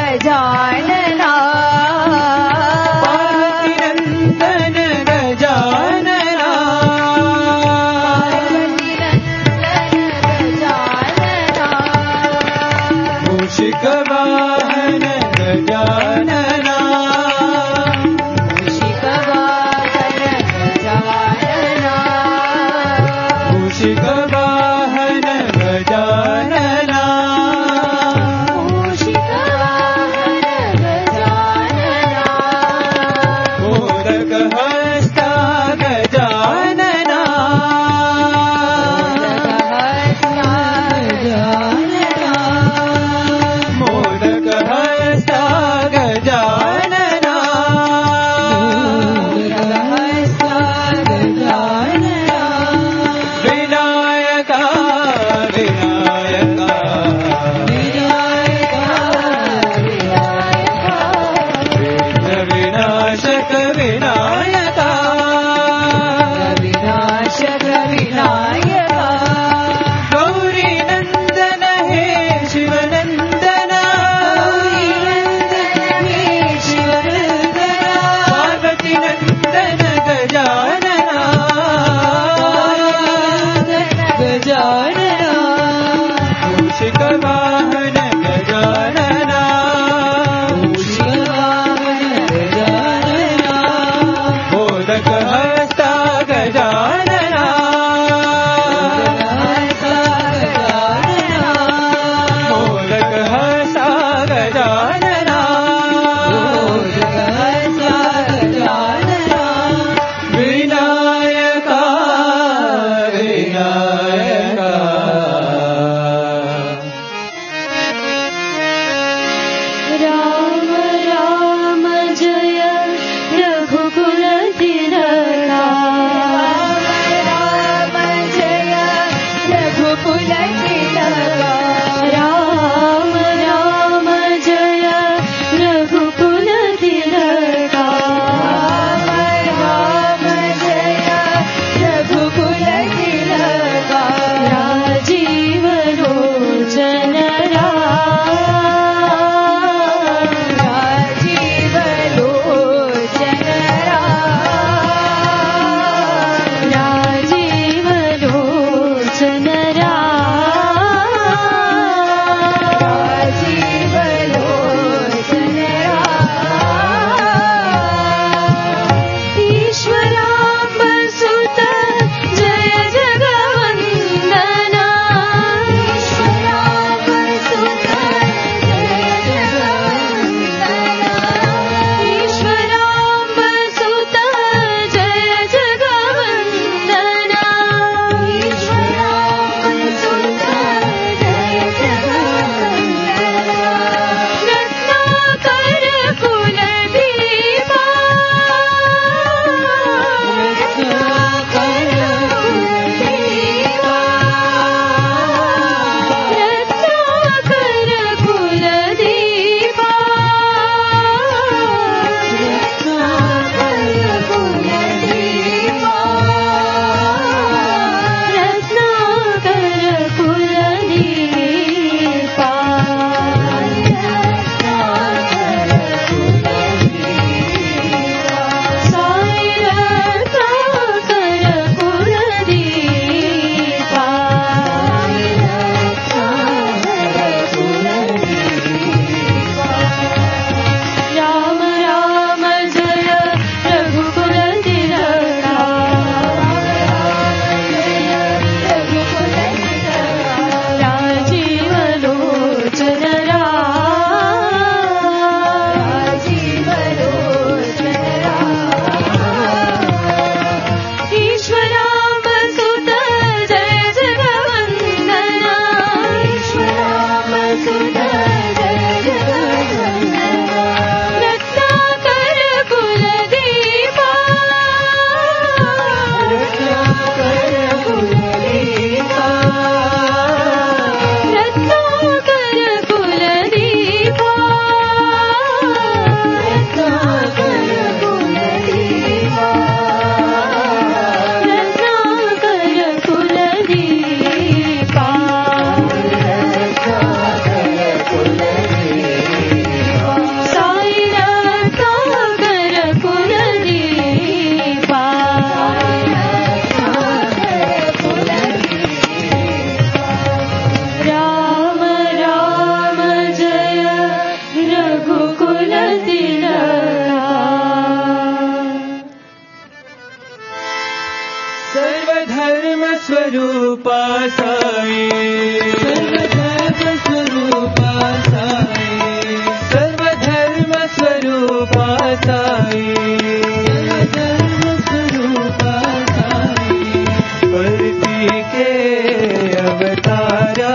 स्वरूपा साई सर्वधर्म स्वरूपा साई सर्वधर्म स्वरूपा साई सर्वधर्म स्वरूपा साई परती के अवतारा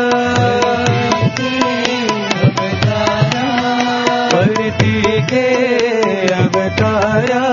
परती के अवतारा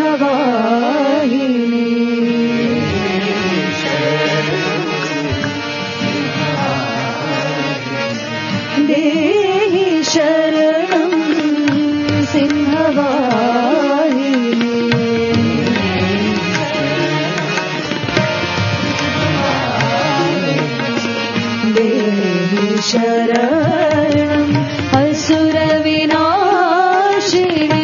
सिंहवाहिनी देहि शरणं सिंहवाहिनी देहि शरणं असुरविनाशिनी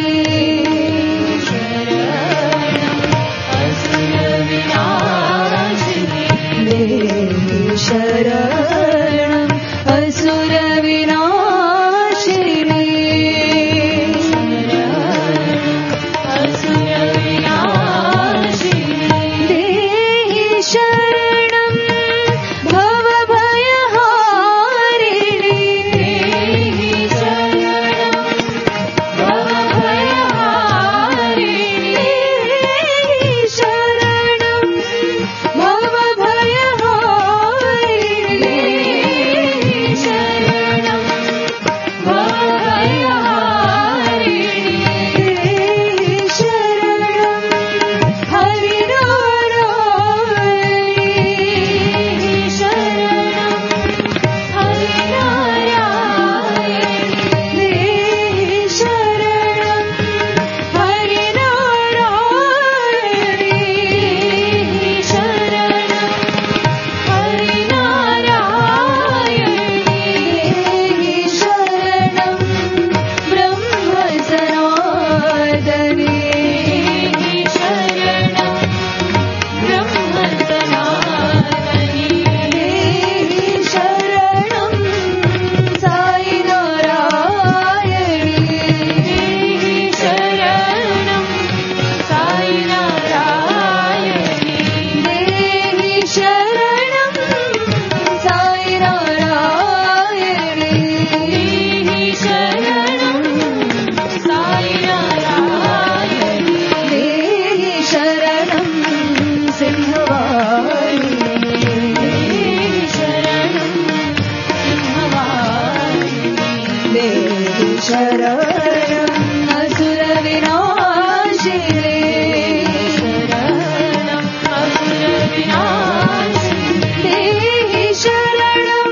देहि शरणं असुरविनाशिनी देहि शरणं भवभयहारिणी देहि शरणं भवभयहारिणी देहि शरणं भवभयहारिणी देहि शरणं भवभयहारिणी देहि शरणं हरिनारायणी शरणं हरिनारायणी देहि शरणं हरिनारायणी शरणं हरिनारायणी देहि शरणं ब्रह्मसनातनी शरणं ब्रह्मसनातनी देहि शरणं साई नारायणी देहि शरणं साई नारायणी देहि शरणं साई नारायणी देहि शरणं साई नारायणी देहि शरणं सिंहवाहिनी देहि शरणं सिंहवाहिनी देहि शरणं असुरविनाशिनी शरणं असुरविनाशिनी देहि शरणं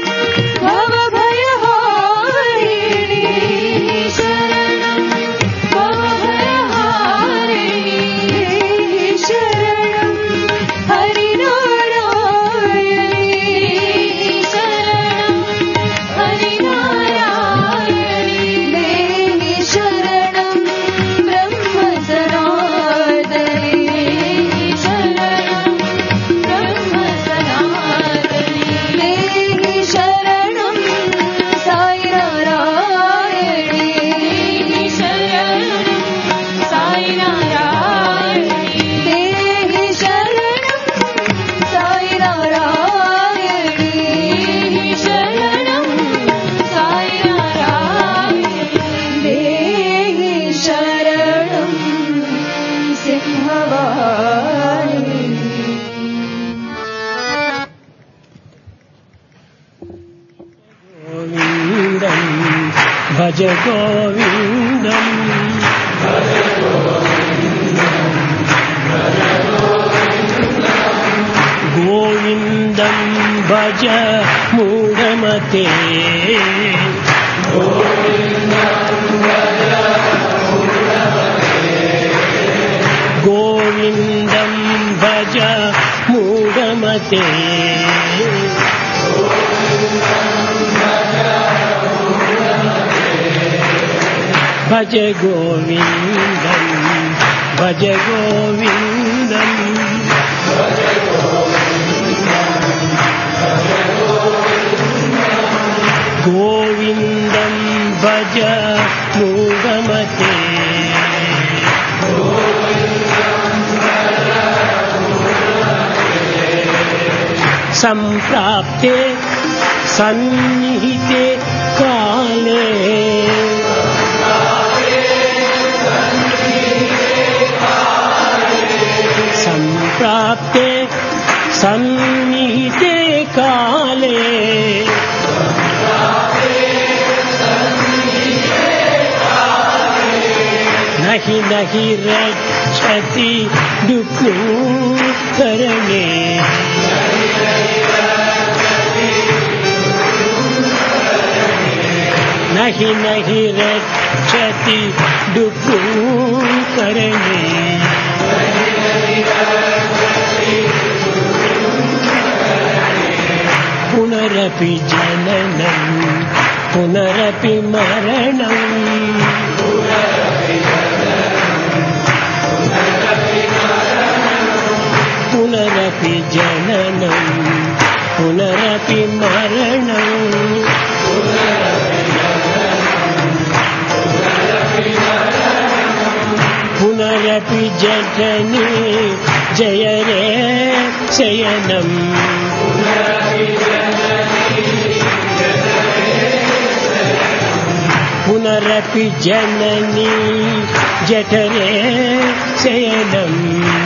भवभयहारिणी शरणं भवभयहारिणी देहि शरणं हरिनारायणी शरणं हरिनारायणी देहि शरणं ब्रह्मसनातनी शरणं ब्रह्मसनातनी देहि शरणं साई नारायणी शरणं साई नारायणी देहि शरणं साई नारायणी शरणं साई नारायणी देहि शरणं सिंहवाहिनी गोविन्दं भज गोविन्दं गोविन्दं भज मूढमते गोविन्दं भज मूढमते भज गोविन्दं भज गोविन्दं गोविन्दं भज मूढमते सम्प्राप्ते सन्निहिते काले सम्प्राप्ते सन्निहिते काले नहि नहि रक्षति रक्षति दुःखकरणे नहि नहि रक्षति दुःखकरणे पुनरपि जननं पुनरपि मरणम् पुनरपि जननं पुनरपि मरणम् पुनरपि जठनि जय रे शयनम् पुनरपि जननी जठरे शयनम्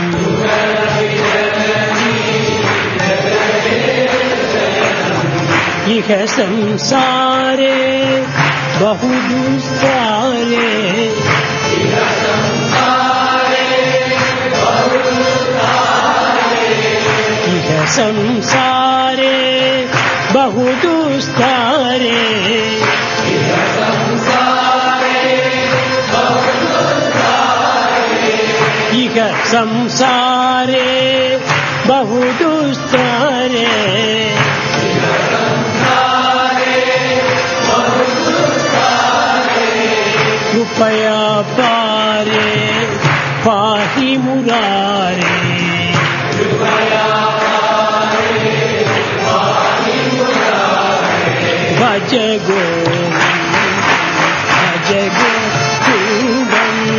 इह संसारे बहु दुस्सारे इह संसारे बहु दुस्सारे इह संसारे बहु दुस्सारे कृपया पारे पाहि मुरारे भज गोविंद भज गोविंदम्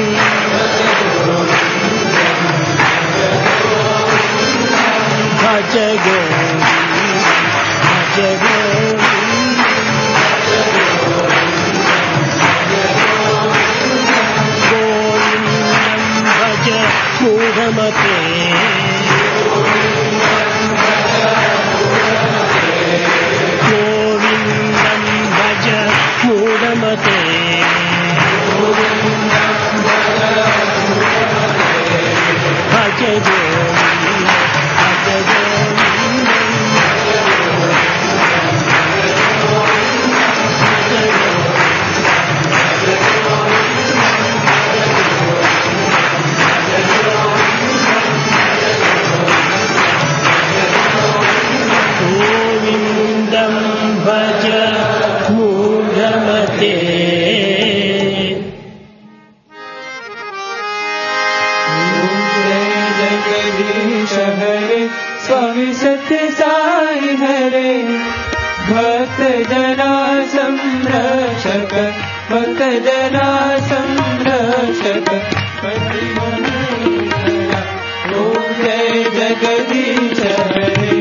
भज गोविंद भज गोविंद मूढ़मते गोविंदं भज मूढ़मते भज गोविंद भज गोविंदं भज मूढ़मते जगदीश हरे स्वामी सत्य साई हरे भक्त जना संरक्षक भक्त जना संरक्षक ओम जय जगदीश हरे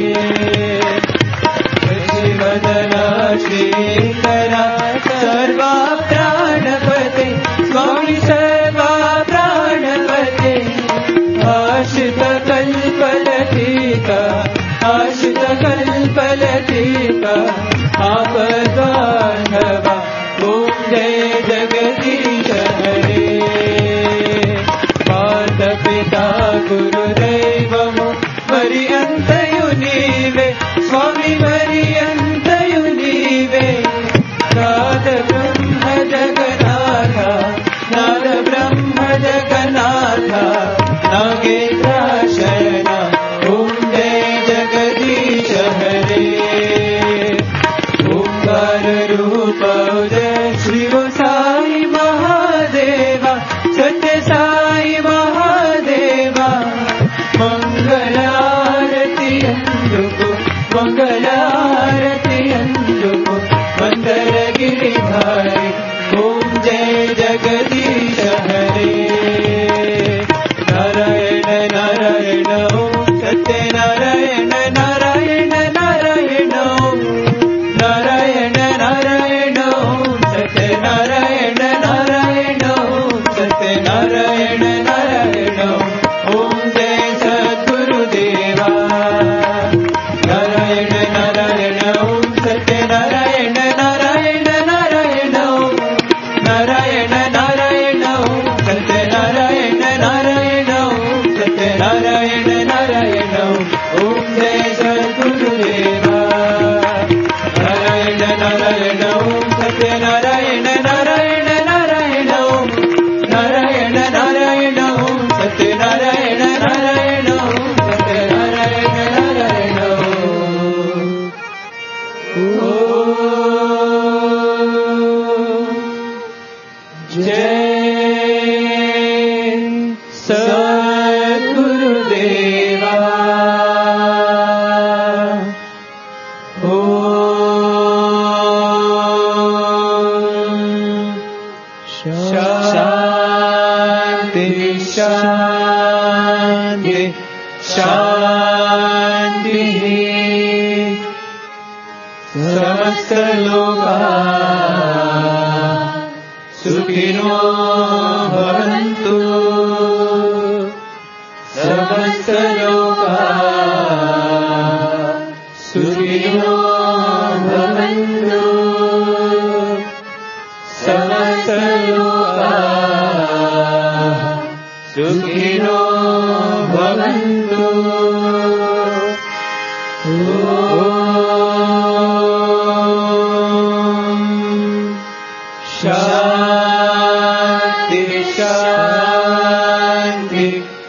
शिवदना श्रीकरा सर्वा प्राणपते स्वामी सर्वा प्राणपते आश्रित कल्पलतिका आश्रित कल्पलतिका आपद्बान्धवा ओम जय जगदीश हरे माता पिता गुरुदैवमु पर्यन्तयु नीवे स्वामी पर्यन्तयु नीवे नाद ब्रह्म जगन्नाथ नाद ब्रह्म जगन्नाथ नागेन्द्राशयन ओम जय जगदीश हरे ओंकार रूप जय श्री साई महादेवा सत्य साई महादेवा मंगलारती अंदुको मंगलारती अंदुको मंदर गिरिधारी ओम जय जगदीश हरे नारायण जय सद्गुरुदेवा शांति शांति शांति समस्त लोका सुखिनो भवन्तु समस्त लोका सुखिनो भवन्तु समस्त लोका सुखिनो भवन्तु शांति शांति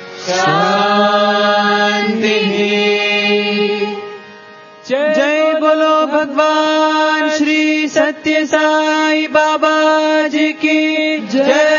शांति जय बोलो भगवान श्री सत्य साई बाबा जी की जय।